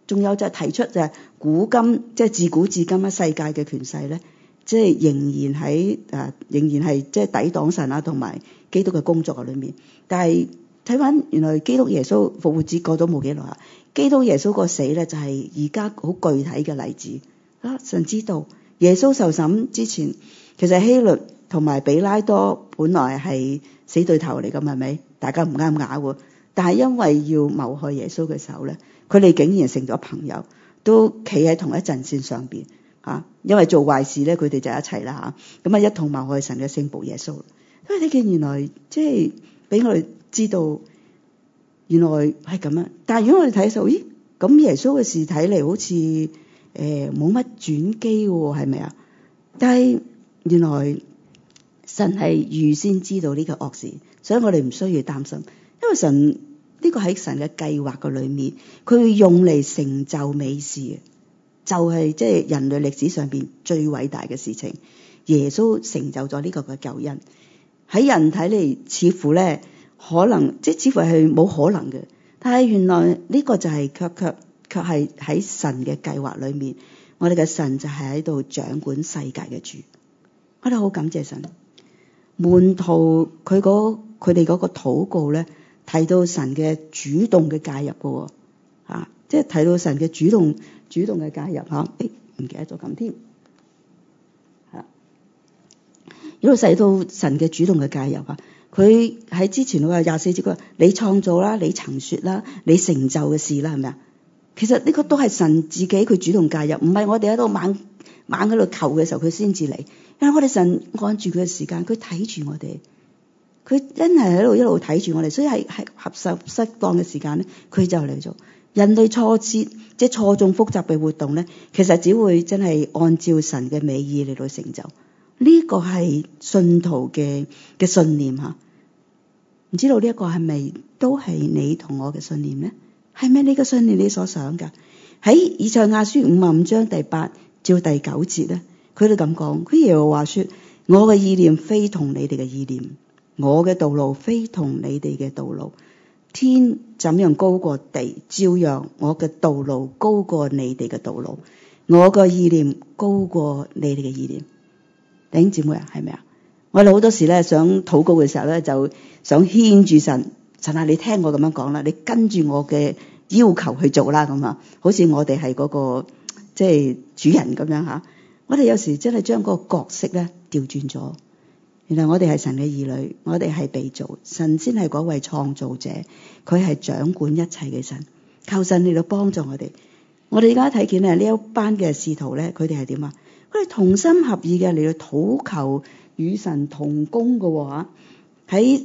仲有就係提出就係古今即係自古至今世界嘅權勢咧，即係仍然係即係抵擋神啊同埋基督嘅工作裏面。但係睇翻原來基督耶穌復活節過咗冇幾耐啊，基督耶穌個死咧就係而家好具體嘅例子啊！神知道耶穌受審之前，其實希律同埋比拉多本來係死對頭嚟㗎，係咪？大家唔啱牙喎，但係因為要謀害耶穌嘅時候咧，佢哋竟然成咗朋友，都企喺同一陣線上邊嚇。因為做壞事咧，佢哋就一齊啦嚇。咁啊一同謀害神嘅聖僕耶穌。因為你見原來即係俾我哋知道，原來係咁樣。但係如果我哋睇數，咦咁耶穌嘅事睇嚟好似冇乜轉機喎，係咪啊？但係原來神係預先知道呢個惡事，所以我哋唔需要擔心，因為神呢個喺神嘅計劃嘅裏面，佢會用嚟成就美事嘅，就係即係人類歷史上邊最偉大嘅事情。耶穌成就咗呢個嘅救恩，喺人睇嚟似乎咧可能即係似乎係冇可能嘅，但係原來呢個就係卻係喺神嘅計劃裏面，我哋嘅神就係喺度掌管世界嘅主。我哋好感謝神。門徒佢哋嗰個禱告咧，提到神嘅主動嘅介入嘅喎，即係提到神嘅主動嘅介入嚇。唔記得咗咁添，係啦。如果使到神嘅主動嘅介入嚇，佢喺之前話24節佢話你創造啦，你曾說啦，你成就嘅事啦，係咪啊？其實呢個都係神自己佢主動介入，唔係我哋喺度猛喺度求嘅時候佢先至嚟。因為我哋神按住佢嘅時間，佢睇住我哋，佢真係喺度一路睇住我哋，所以係合適當嘅時間咧，佢就嚟做。人類錯節即係錯綜複雜嘅活動咧，其實只會真係按照神嘅美意嚟到成就。呢個係信徒嘅信念嚇。唔知道呢一個係咪都係你同我嘅信念咧？係咪你嘅信念你所想㗎？喺以賽亞書55章第8至第9節咧。佢哋咁講，佢耶和華說：我嘅意念非同你哋嘅意念，我嘅道路非同你哋嘅道路。天怎樣高過地，照樣我嘅道路高過你哋嘅道路，我嘅意念高過你哋嘅意念。弟兄姊妹啊，係咪啊？我哋好多時咧想禱告嘅時候咧，就想牽住神，神啊，你聽我咁樣講啦，你跟住我嘅要求去做啦，咁啊，好似我哋係嗰個即係主人咁樣嚇。我哋有時真係將嗰個角色咧調轉咗，原來我哋係神嘅兒女，我哋係被造，神先係嗰位創造者，佢係掌管一切嘅神。求神嚟到幫助我哋。我哋而家睇見呢一班嘅使徒咧，佢哋係點啊？佢哋同心合意嘅嚟到禱求與神同工嘅喎。喺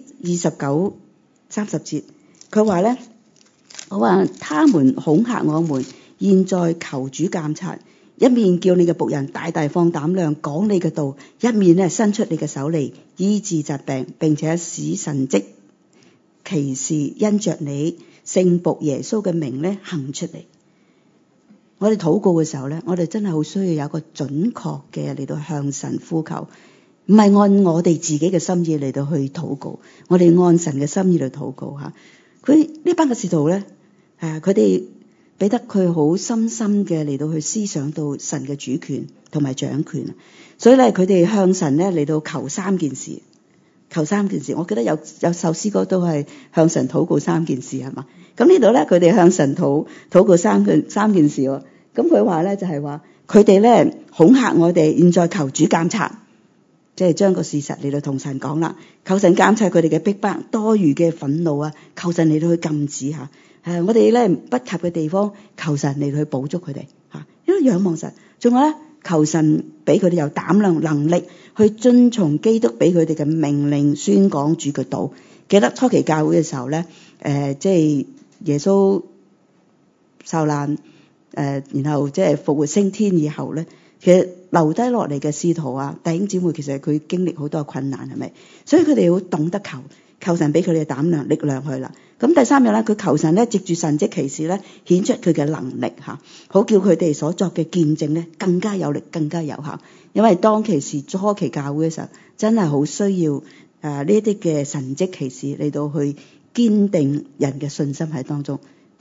29、30節，佢話咧，我話他們恐嚇我們，現在求主監察。一面叫你嘅僕人大大放膽量講你嘅道，一面咧伸出你嘅手嚟醫治疾病，並且使神蹟奇事因着你聖僕耶穌嘅名咧行出嚟。我哋禱告嘅時候咧，我哋真係好需要有一個準確嘅嚟到向神呼求，唔係按我哋自己嘅心意嚟到去禱告，我哋按神嘅心意嚟禱告吓。佢呢班嘅使徒咧，佢哋彼得佢好深深嘅嚟到去思想到神嘅主權同埋掌權，所以咧佢哋向神咧嚟到求三件事。我記得有首詩歌都係向神禱告三件事，係嘛？咁呢度咧佢哋向神禱告三件事喎。咁佢話咧就係話佢哋咧恐嚇我哋，現在求主監察，即係將個事實嚟到同神講啦，求神監察佢哋嘅逼迫、多餘嘅憤怒啊，求神嚟到去禁止吓。我哋咧不及嘅地方，求神嚟去補足佢哋嚇，因為仰望神。仲有咧，求神俾佢哋有膽量、能力去遵從基督俾佢哋嘅命令，宣講主嘅道。記得初期教會嘅時候咧，即係耶穌受難，然後即係復活升天以後咧，其實留低落嚟嘅使徒啊、弟兄姊妹，其實佢經歷好多困難，係咪？所以佢哋好懂得求神俾佢哋嘅膽量、力量去啦。咁第三樣咧，佢求神咧藉住神蹟奇事咧顯出佢嘅能力嚇，好叫佢哋所作嘅見證咧更加有力、更加有效。因為當其時初期教會嘅時候，真係好需要呢一啲嘅神蹟奇事嚟到去堅定人嘅信心喺當中。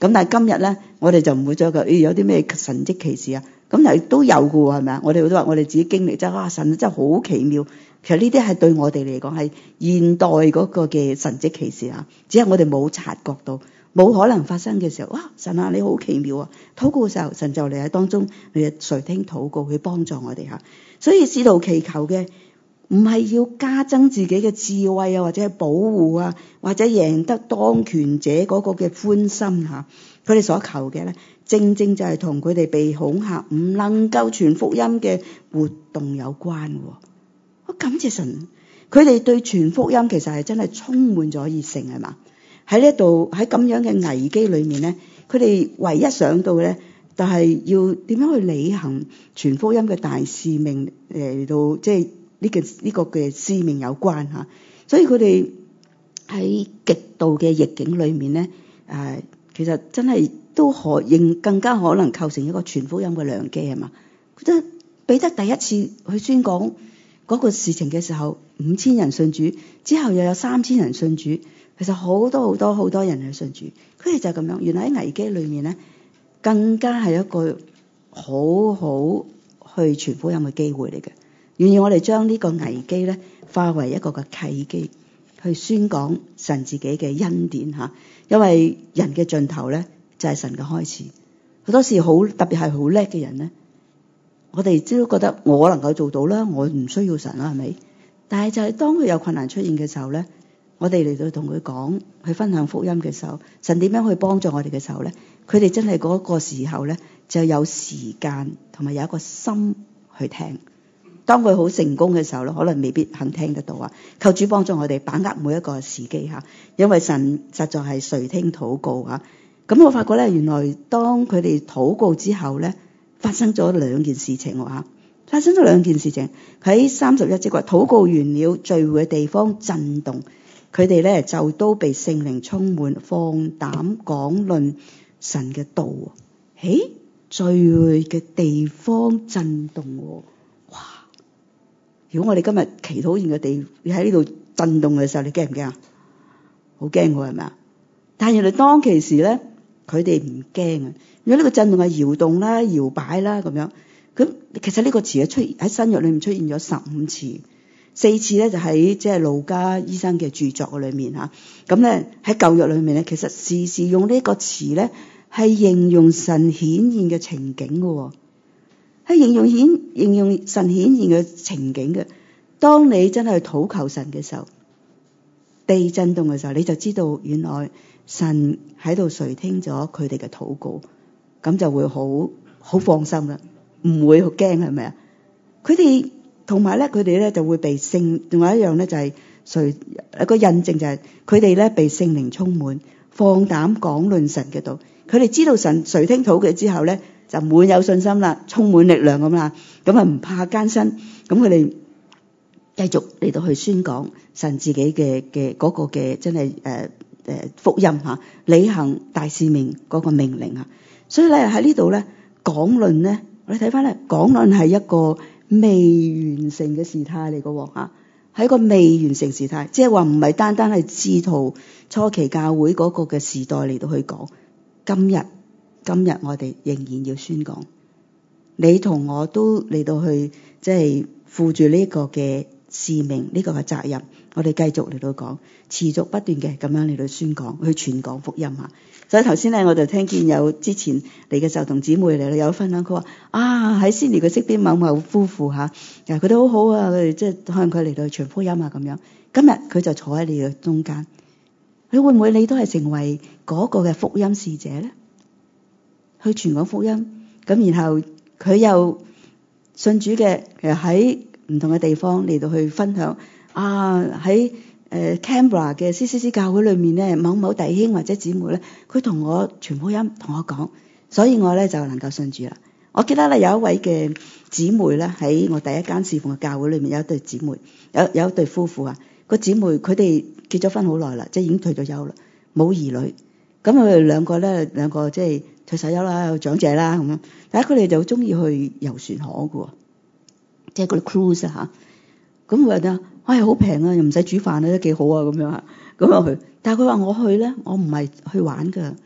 咁但係今日咧，我哋就唔會再講，有啲咩神蹟奇事啊？咁但係都有嘅喎，係咪啊？我哋都話我哋自己經歷真係哇，神真係好奇妙。其實呢啲係對我哋嚟講係現代嗰個嘅神蹟奇事啊，只係我哋冇察覺到，冇可能發生嘅時候，哇！神啊，你好奇妙啊！禱告嘅時候，神就嚟喺當中，你垂聽禱告，去幫助我哋嚇。所以使徒祈求嘅唔係要加增自己嘅智慧啊，或者係保護啊，或者贏得當權者嗰個嘅歡心嚇。佢哋所求嘅咧，正正就係同佢哋被恐嚇唔能夠傳福音嘅活動有關喎。我感謝神，佢哋對傳福音其實係真係充滿咗熱誠，係嘛？喺呢度喺咁樣嘅危機裏面咧，佢哋唯一想到咧，就係要點樣去履行傳福音嘅大使命嚟到，即係呢個嘅使命有關嚇。所以佢哋喺極度嘅逆境裏面咧，其實真係都更加可能構成一個傳福音嘅良機，係嘛？覺得彼得第一次去宣講嗰個事情嘅時候，5000人信主，之後又有3000人信主，其實好多人去信主。佢哋就係咁樣，原來喺危機裏面咧，更加係一個好好去傳福音嘅機會嚟嘅。願意我哋將呢個危機咧化為一個嘅契機，去宣講神自己嘅恩典嚇。因為人嘅盡頭咧就係神嘅開始。好多時特別係好叻嘅人咧，我哋都覺得我能夠做到啦，我唔需要神啦，係咪？但係就係當佢有困難出現嘅時候咧，我哋嚟到同佢講，去分享福音嘅時候，神點樣去幫助我哋嘅時候咧，佢哋真係嗰個時候咧就有時間同埋有一個心去聽。當佢好成功嘅時候咧，可能未必肯聽得到啊！求主幫助我哋把握每一個時機嚇，因為神實在係垂聽禱告嚇。咁我發覺咧，原來當佢哋禱告之後咧，發生咗兩件事情喎。發生咗兩件事情，喺31節話，禱告完了，聚會嘅地方震動，佢哋咧就都被聖靈充滿，放膽講論神嘅道。聚會嘅地方震動喎，哇！如果我哋今日祈禱完嘅地喺呢度震動嘅時候，你驚唔驚啊？好驚喎，係咪啊？但係原來當其時咧，佢哋唔驚啊！如果呢個震動係搖動啦、搖擺啦咁樣，咁其實呢個詞出現喺新約裏面出現咗15次，4次咧就喺即係路加醫生嘅著作裏面嚇。咁咧喺舊約裏面咧，其實時時用呢個詞咧係形容神顯現嘅情景嘅，係形容神顯現嘅情景嘅。當你真係去禱求神嘅時候，地震動嘅時候，你就知道原來神喺度垂聽咗佢哋嘅禱告，咁就會好放心啦，唔會好驚，係咪啊？佢哋同埋咧，佢哋咧就會被聖，仲有一樣咧就係一個印證就係佢哋咧被聖靈充滿，放膽講論神嘅道。佢哋知道神垂聽禱告之後咧，就滿有信心啦，充滿力量咁啦，咁啊唔怕艱辛，咁佢哋繼續嚟到去宣講神自己嘅嗰個嘅真係福音嚇，履行大使命嗰個命令嚇。所以咧喺呢度咧講論咧，我哋睇翻咧講論係一個未完成嘅事態嚟嘅喎嚇，係一個未完成時態，即係話唔係單單係使徒初期教會嗰個嘅時代嚟到去講。今日我哋仍然要宣講，你同我都嚟到去即係負住呢個嘅使命，呢個嘅責任，我哋繼續嚟到講，持續不斷嘅咁樣嚟到宣講，去傳講福音嚇。所以頭先咧，我就聽見有之前嚟嘅時候同姊妹嚟有分享，佢話喺悉尼佢識啲某某夫婦嚇，佢都好好啊，佢哋即係向佢嚟到傳福音啊咁樣。今日佢就坐喺你嘅中間，你會唔會你都係成為嗰個嘅福音使者咧？去傳講福音，咁然後佢又信主嘅，其實喺唔同嘅地方嚟到去分享喺Canberra 嘅 CCC 教會裏面咧，某某弟兄或者姊妹咧，佢同我傳福音，同我講，所以我咧就能夠信主啦。我記得咧有一位嘅姊妹咧，喺我第一間侍奉嘅教會裏面有一對姊妹，有一對夫婦啊。個姊妹佢哋結咗婚好耐啦，即係已經退咗休啦，冇兒女。咁佢哋兩個即係退晒休啦，有長者啦咁樣。但係佢哋就好中意去遊船河嘅，即係嗰啲 cruise 嚇。咁佢話咧，好平啊，又唔使煮飯啊，都幾好啊咁樣嚇。咁又去。但係佢話我去咧，我唔係去玩㗎，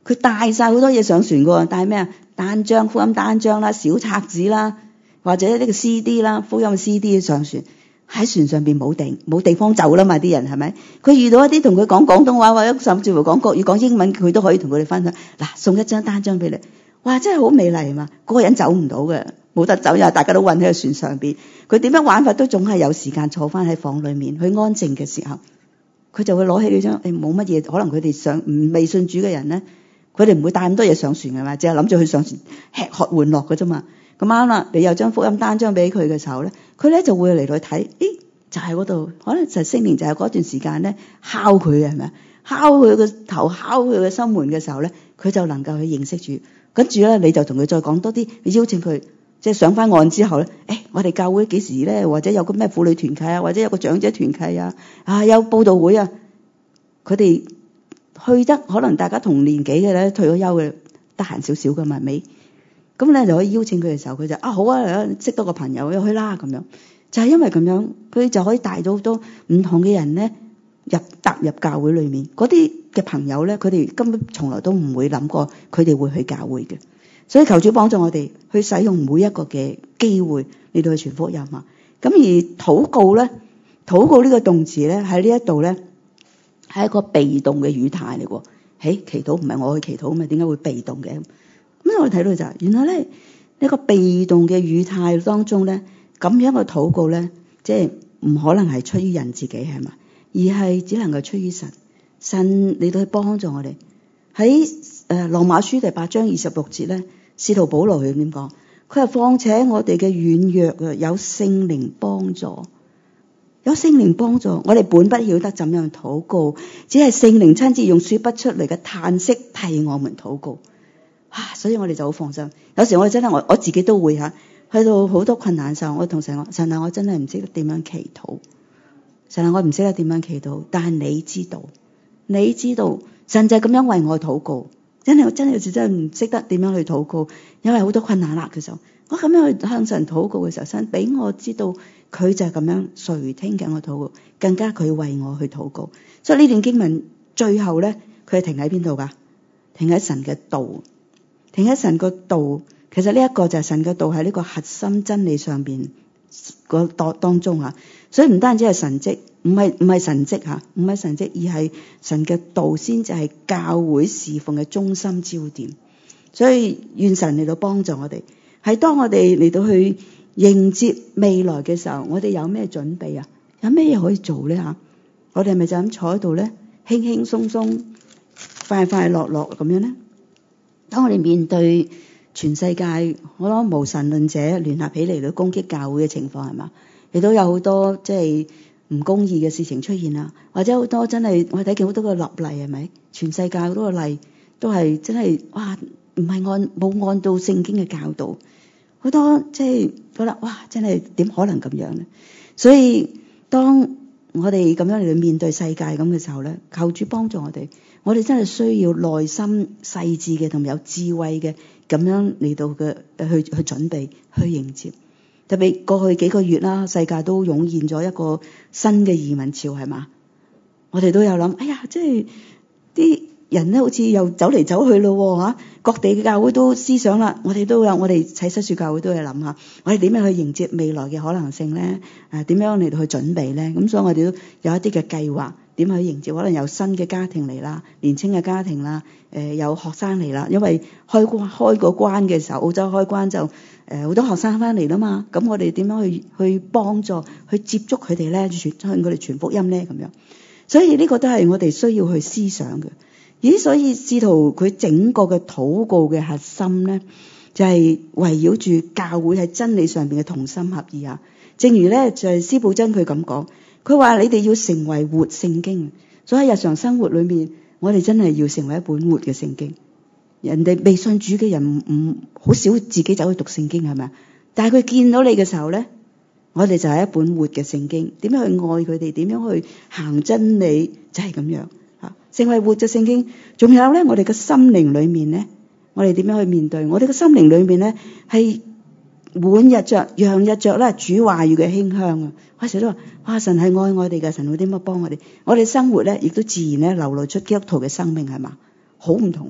佢帶晒好多嘢上船㗎喎，帶咩啊？單張、福音單張啦、小冊子啦，或者呢個 CD 啦、福音 CD 上船。喺船上邊冇地方走啦嘛，啲人係咪？佢遇到一啲同佢講廣東話或者甚至乎講國語、講英文，佢都可以同佢哋分享。嗱，送一張單張俾你，哇！真係好美麗嘛！嗰個人走唔到嘅，冇得走，因為大家都韞喺個船上邊。佢點樣玩法都總係有時間坐翻喺房裡面去安靜嘅時候，佢就會攞起呢張冇乜嘢。可能佢哋未信主嘅人咧，佢哋唔會帶咁多嘢上船嘅嘛，淨係諗住去上船吃喝玩樂嘅啫嘛。咁啱啦，你有張福音單張俾佢嘅時候咧，佢咧就會嚟到睇，就係嗰度，可能就係聖靈就係嗰段時間咧敲佢嘅，係咪啊？敲佢個頭，敲佢嘅心門嘅時候咧，佢就能夠去認識主。跟住咧，你就同佢再講多啲，你邀請佢即係上翻岸之後咧，我哋教會幾時咧，或者有個咩婦女團契啊，或者有個長者團契啊，有佈道會啊，佢哋去得可能大家同年紀嘅咧，退咗休嘅，得閒少少嘅嘛，咪？咁咧就可以邀請佢嘅時候，佢就好啊，識多個朋友又去啦咁樣。就係因為咁樣，佢就可以帶到好多唔同嘅人咧踏入教會裏面。嗰啲嘅朋友咧，佢哋根本從來都唔會諗過佢哋會去教會嘅。所以求主幫助我哋去使用每一個嘅機會嚟到去傳福音啊。咁而禱告咧，禱告呢個動詞咧喺呢一度咧係一個被動嘅語態嚟喎。祈禱唔係我去祈禱嘛？點解會被動嘅？咁我哋睇到就係原來咧呢個被動嘅語態當中咧，咁樣嘅禱告咧，即係唔可能係出於人自己係嘛，而係只能夠出於神。神嚟到去幫助我哋。喺羅馬書第8章26節咧，使徒保羅佢點講？佢話況且我哋嘅軟弱有聖靈幫助，有聖靈幫助，我哋本不曉得怎樣禱告，只係聖靈親自用說不出嚟嘅嘆息替我們禱告。所以我哋就好放心。有時我哋真係我自己都會去到好多困難嘅時候，我同神講：神啊，我真係唔識得點樣祈禱。神啊，我唔識得點樣祈禱，但係你知道，神就係咁樣為我禱告。真係有時真係唔識得點樣去禱告，因為好多困難嘅時候，我咁樣去向神禱告嘅時候，神俾我知道佢就係咁樣垂聽緊我禱告，更加佢為我去禱告。所以呢段經文最後咧，佢係停喺邊度㗎？停喺神嘅道，停喺神個道。其實呢一個就係神嘅道喺呢個核心真理上邊個當中嚇，所以唔單止係神蹟，唔係神蹟嚇，唔係神蹟，而係神嘅道先至係教會侍奉嘅中心焦點。所以願神嚟到幫助我哋，係當我哋嚟到去迎接未來嘅時候，我哋有咩準備啊？有咩嘢可以做咧嚇？我哋係咪就咁坐喺度咧，輕輕鬆鬆、快快樂樂咁樣咧？當我哋面對全世界好多無神論者聯合起嚟去攻擊教會嘅情況係嘛？亦都有好多即係唔公義嘅事情出現啦，或者好多真係我哋睇見好多個立例係咪？全世界好多個例都係真係唔係冇按到聖經嘅教導，好多即係覺得真係點可能咁樣咧？所以當我哋咁樣嚟面對世界咁嘅時候咧，求主幫助我哋，我哋真係需要內心細緻嘅同埋有智慧嘅。咁樣嚟到嘅去準備去迎接，特別過去幾個月啦，世界都湧現咗一個新嘅移民潮係嘛？我哋都有諗，即係啲人咧好似又走嚟走去咯嚇，各地嘅教會都思想啦，我哋喺西宣教會都係諗下，我哋點樣去迎接未來嘅可能性咧？點樣嚟到去準備咧？咁所以我哋都有一啲嘅計劃。點去迎接？可能有新嘅家庭嚟啦，年輕嘅家庭啦，有學生嚟啦。因為開個關嘅時候，澳洲開關就好多學生翻嚟啦嘛。咁我哋點樣去幫助、去接觸佢哋咧？向佢哋傳福音咧咁樣。所以呢個都係我哋需要去思想嘅。所以使徒佢整個嘅禱告嘅核心咧，就係圍繞住教會喺真理上邊嘅同心合意啊。正如咧就係司布真佢咁講。佢話你哋要成為活聖經，所以喺日常生活裏面，我哋真係要成為一本活嘅聖經。人哋未信主嘅人唔好少自己走去讀聖經係咪？但係佢見到你嘅時候咧，我哋就係一本活嘅聖經。點樣去愛佢哋？點樣去行真理？就係咁樣嚇，成為活嘅聖經。仲有咧，我哋嘅心靈裏面咧，我哋點樣去面對？我哋嘅心靈裏面咧係滿溢着、洋溢着咧主話語嘅馨香啊！我成日都話，神係愛我哋嘅，神會點樣幫我哋？我哋生活咧，亦都自然咧流露出基督徒嘅生命係嘛？好唔同啊！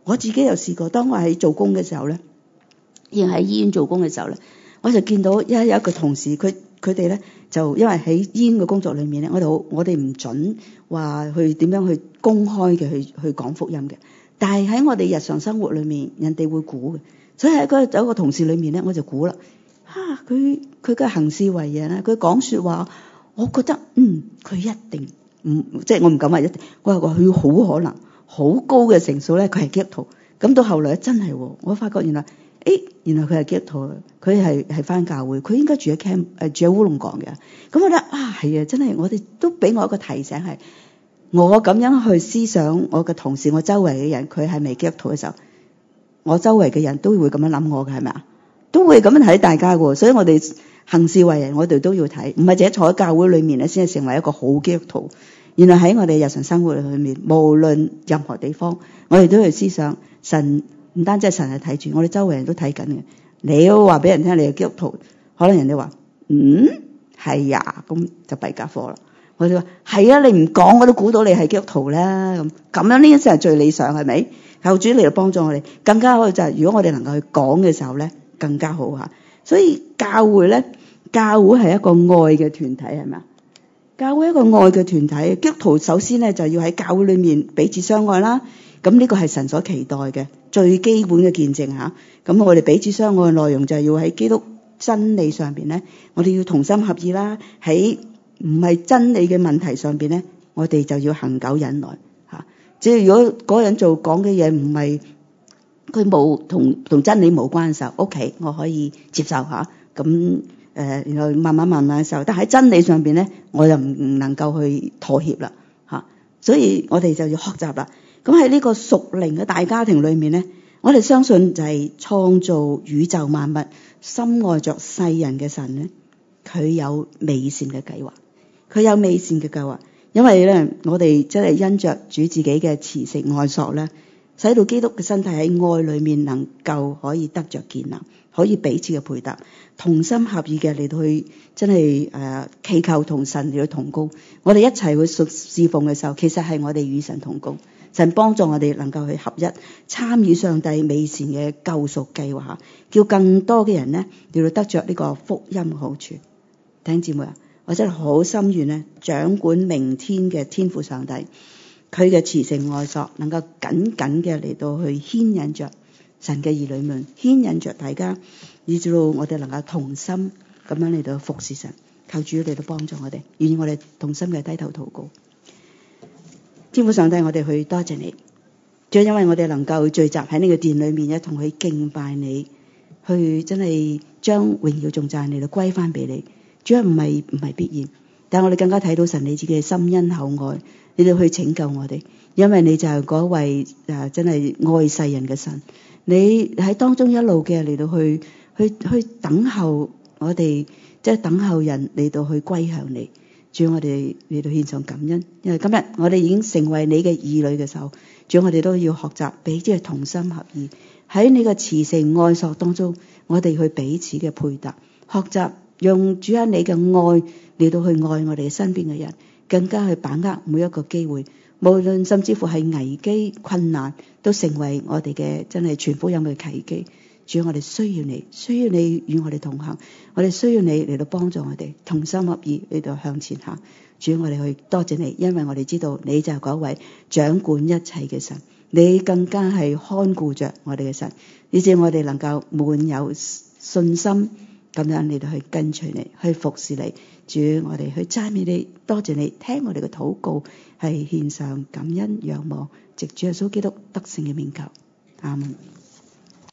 我自己有試過，當我喺做工嘅時候咧，亦喺醫院做工嘅時候咧，我就見到有一個同事，佢哋咧就因為喺醫院嘅工作裏面咧，我哋唔準話去點樣去公開嘅去講福音嘅，但係喺我哋日常生活裏面，人哋會估嘅，所以喺有一個同事裏面咧，我就估啦，佢嘅行事為人咧，佢講說話，我覺得佢一定即係我唔敢話一定，我話佢好可能好高嘅成數咧，佢係基督徒。咁到後來真係，我發覺原來佢係基督徒，佢係返教會，佢應該住喺住喺烏龍港嘅。咁我覺得係啊，真係我哋都俾我一個提醒係，我咁樣去思想我嘅同事，我周圍嘅人，佢係咪基督徒嘅時候，我周圍嘅人都會咁樣諗我嘅，係咪啊？都會咁樣睇大家嘅，所以我哋行事為人，我哋都要睇，唔係淨係坐喺教會裏面咧，先係成為一個好基督徒。原來喺我哋日常生活裏面，無論任何地方，我哋都要思想神，唔單止係神係睇住，我哋周圍人都睇緊嘅。你要話俾人聽你係基督徒，可能人哋話係呀，咁就弊家伙啦。我哋話係啊，你唔講我都估到你係基督徒啦。咁樣呢一先係最理想，係咪？求主嚟幫助我哋，更加好就係如果我哋能夠去講嘅時候咧，更加好嚇。所以教會咧，教會係一個愛嘅團體，係咪啊？教會一個愛嘅團體，基督徒首先咧就要喺教會裏面彼此相愛啦。咁呢個係神所期待嘅最基本嘅見證嚇。咁我哋彼此相愛嘅內容就係要喺基督真理上邊咧，我哋要同心合意啦。喺唔係真理嘅問題上邊咧，我哋就要恆久忍耐嚇。即係如果嗰人講嘅嘢唔係佢冇同真理無關嘅時候，OK， 我可以接受嚇。咁然後慢慢嘅時候，但喺真理上邊咧，我就唔能夠去妥協啦嚇。所以我哋就要學習啦。咁喺呢個屬靈嘅大家庭裏面咧，我哋相信就係創造宇宙萬物、深愛着世人嘅神咧，佢有美善嘅計劃，佢有美善嘅計劃。因為咧，我哋真係因着主自己嘅慈繩愛索咧，使到基督嘅身體喺愛裏面能夠可以得着建立，可以彼此嘅配搭，同心合意嘅嚟到去真係祈求同神嚟到同工。我哋一齊去侍奉嘅時候，其實係我哋與神同工。神幫助我哋能夠去合一，參與上帝美善嘅救贖計劃，叫更多嘅人呢嚟到得着呢個福音嘅好處。弟兄姊妹啊，我真係好心願呢，掌管明天嘅天父上帝，佢嘅慈繩愛索能夠緊緊嘅嚟到去牽引着神嘅兒女們，牽引着大家，以至到我哋能夠同心咁樣嚟到服侍神。求主嚟到幫助我哋，願我哋同心嘅低頭禱告。天父上帝，我哋去多謝你，主要因為我哋能夠聚集喺呢個殿裏面，一同去敬拜你，去真係將榮耀頌讚你到歸翻俾你。主要唔係必然，但係我哋更加睇到神你自己嘅深恩厚愛，你哋去拯救我哋，因為你就係嗰位真係愛世人嘅神，你喺當中一路嘅嚟到去等候我哋，即係等候人嚟到去歸向你。主，我哋嚟到獻上感恩，因為今日我哋已經成為你嘅兒女嘅時候，主，我哋都要學習彼此嘅同心合意，喺你嘅慈繩愛索當中，我哋去彼此嘅配搭，學習用主喺你嘅愛嚟到去愛我哋身邊嘅人，更加去把握每一個機會，無論甚至乎係危機困難，都成為我哋嘅真係傳福音嘅契機。主，我哋需要你，需要你與我哋同行，我哋需要你嚟到幫助我哋同心合意嚟到向前行。主，我哋去多謝你，因為我哋知道你就係嗰位掌管一切嘅神，你更加係看顧着我哋嘅神，以致我哋能夠滿有信心咁樣嚟到去跟隨你，去服侍你。主，我哋去讚美你，多謝你聽我哋嘅禱告，係獻上感恩仰望，藉主耶穌基督得勝嘅名求，阿門。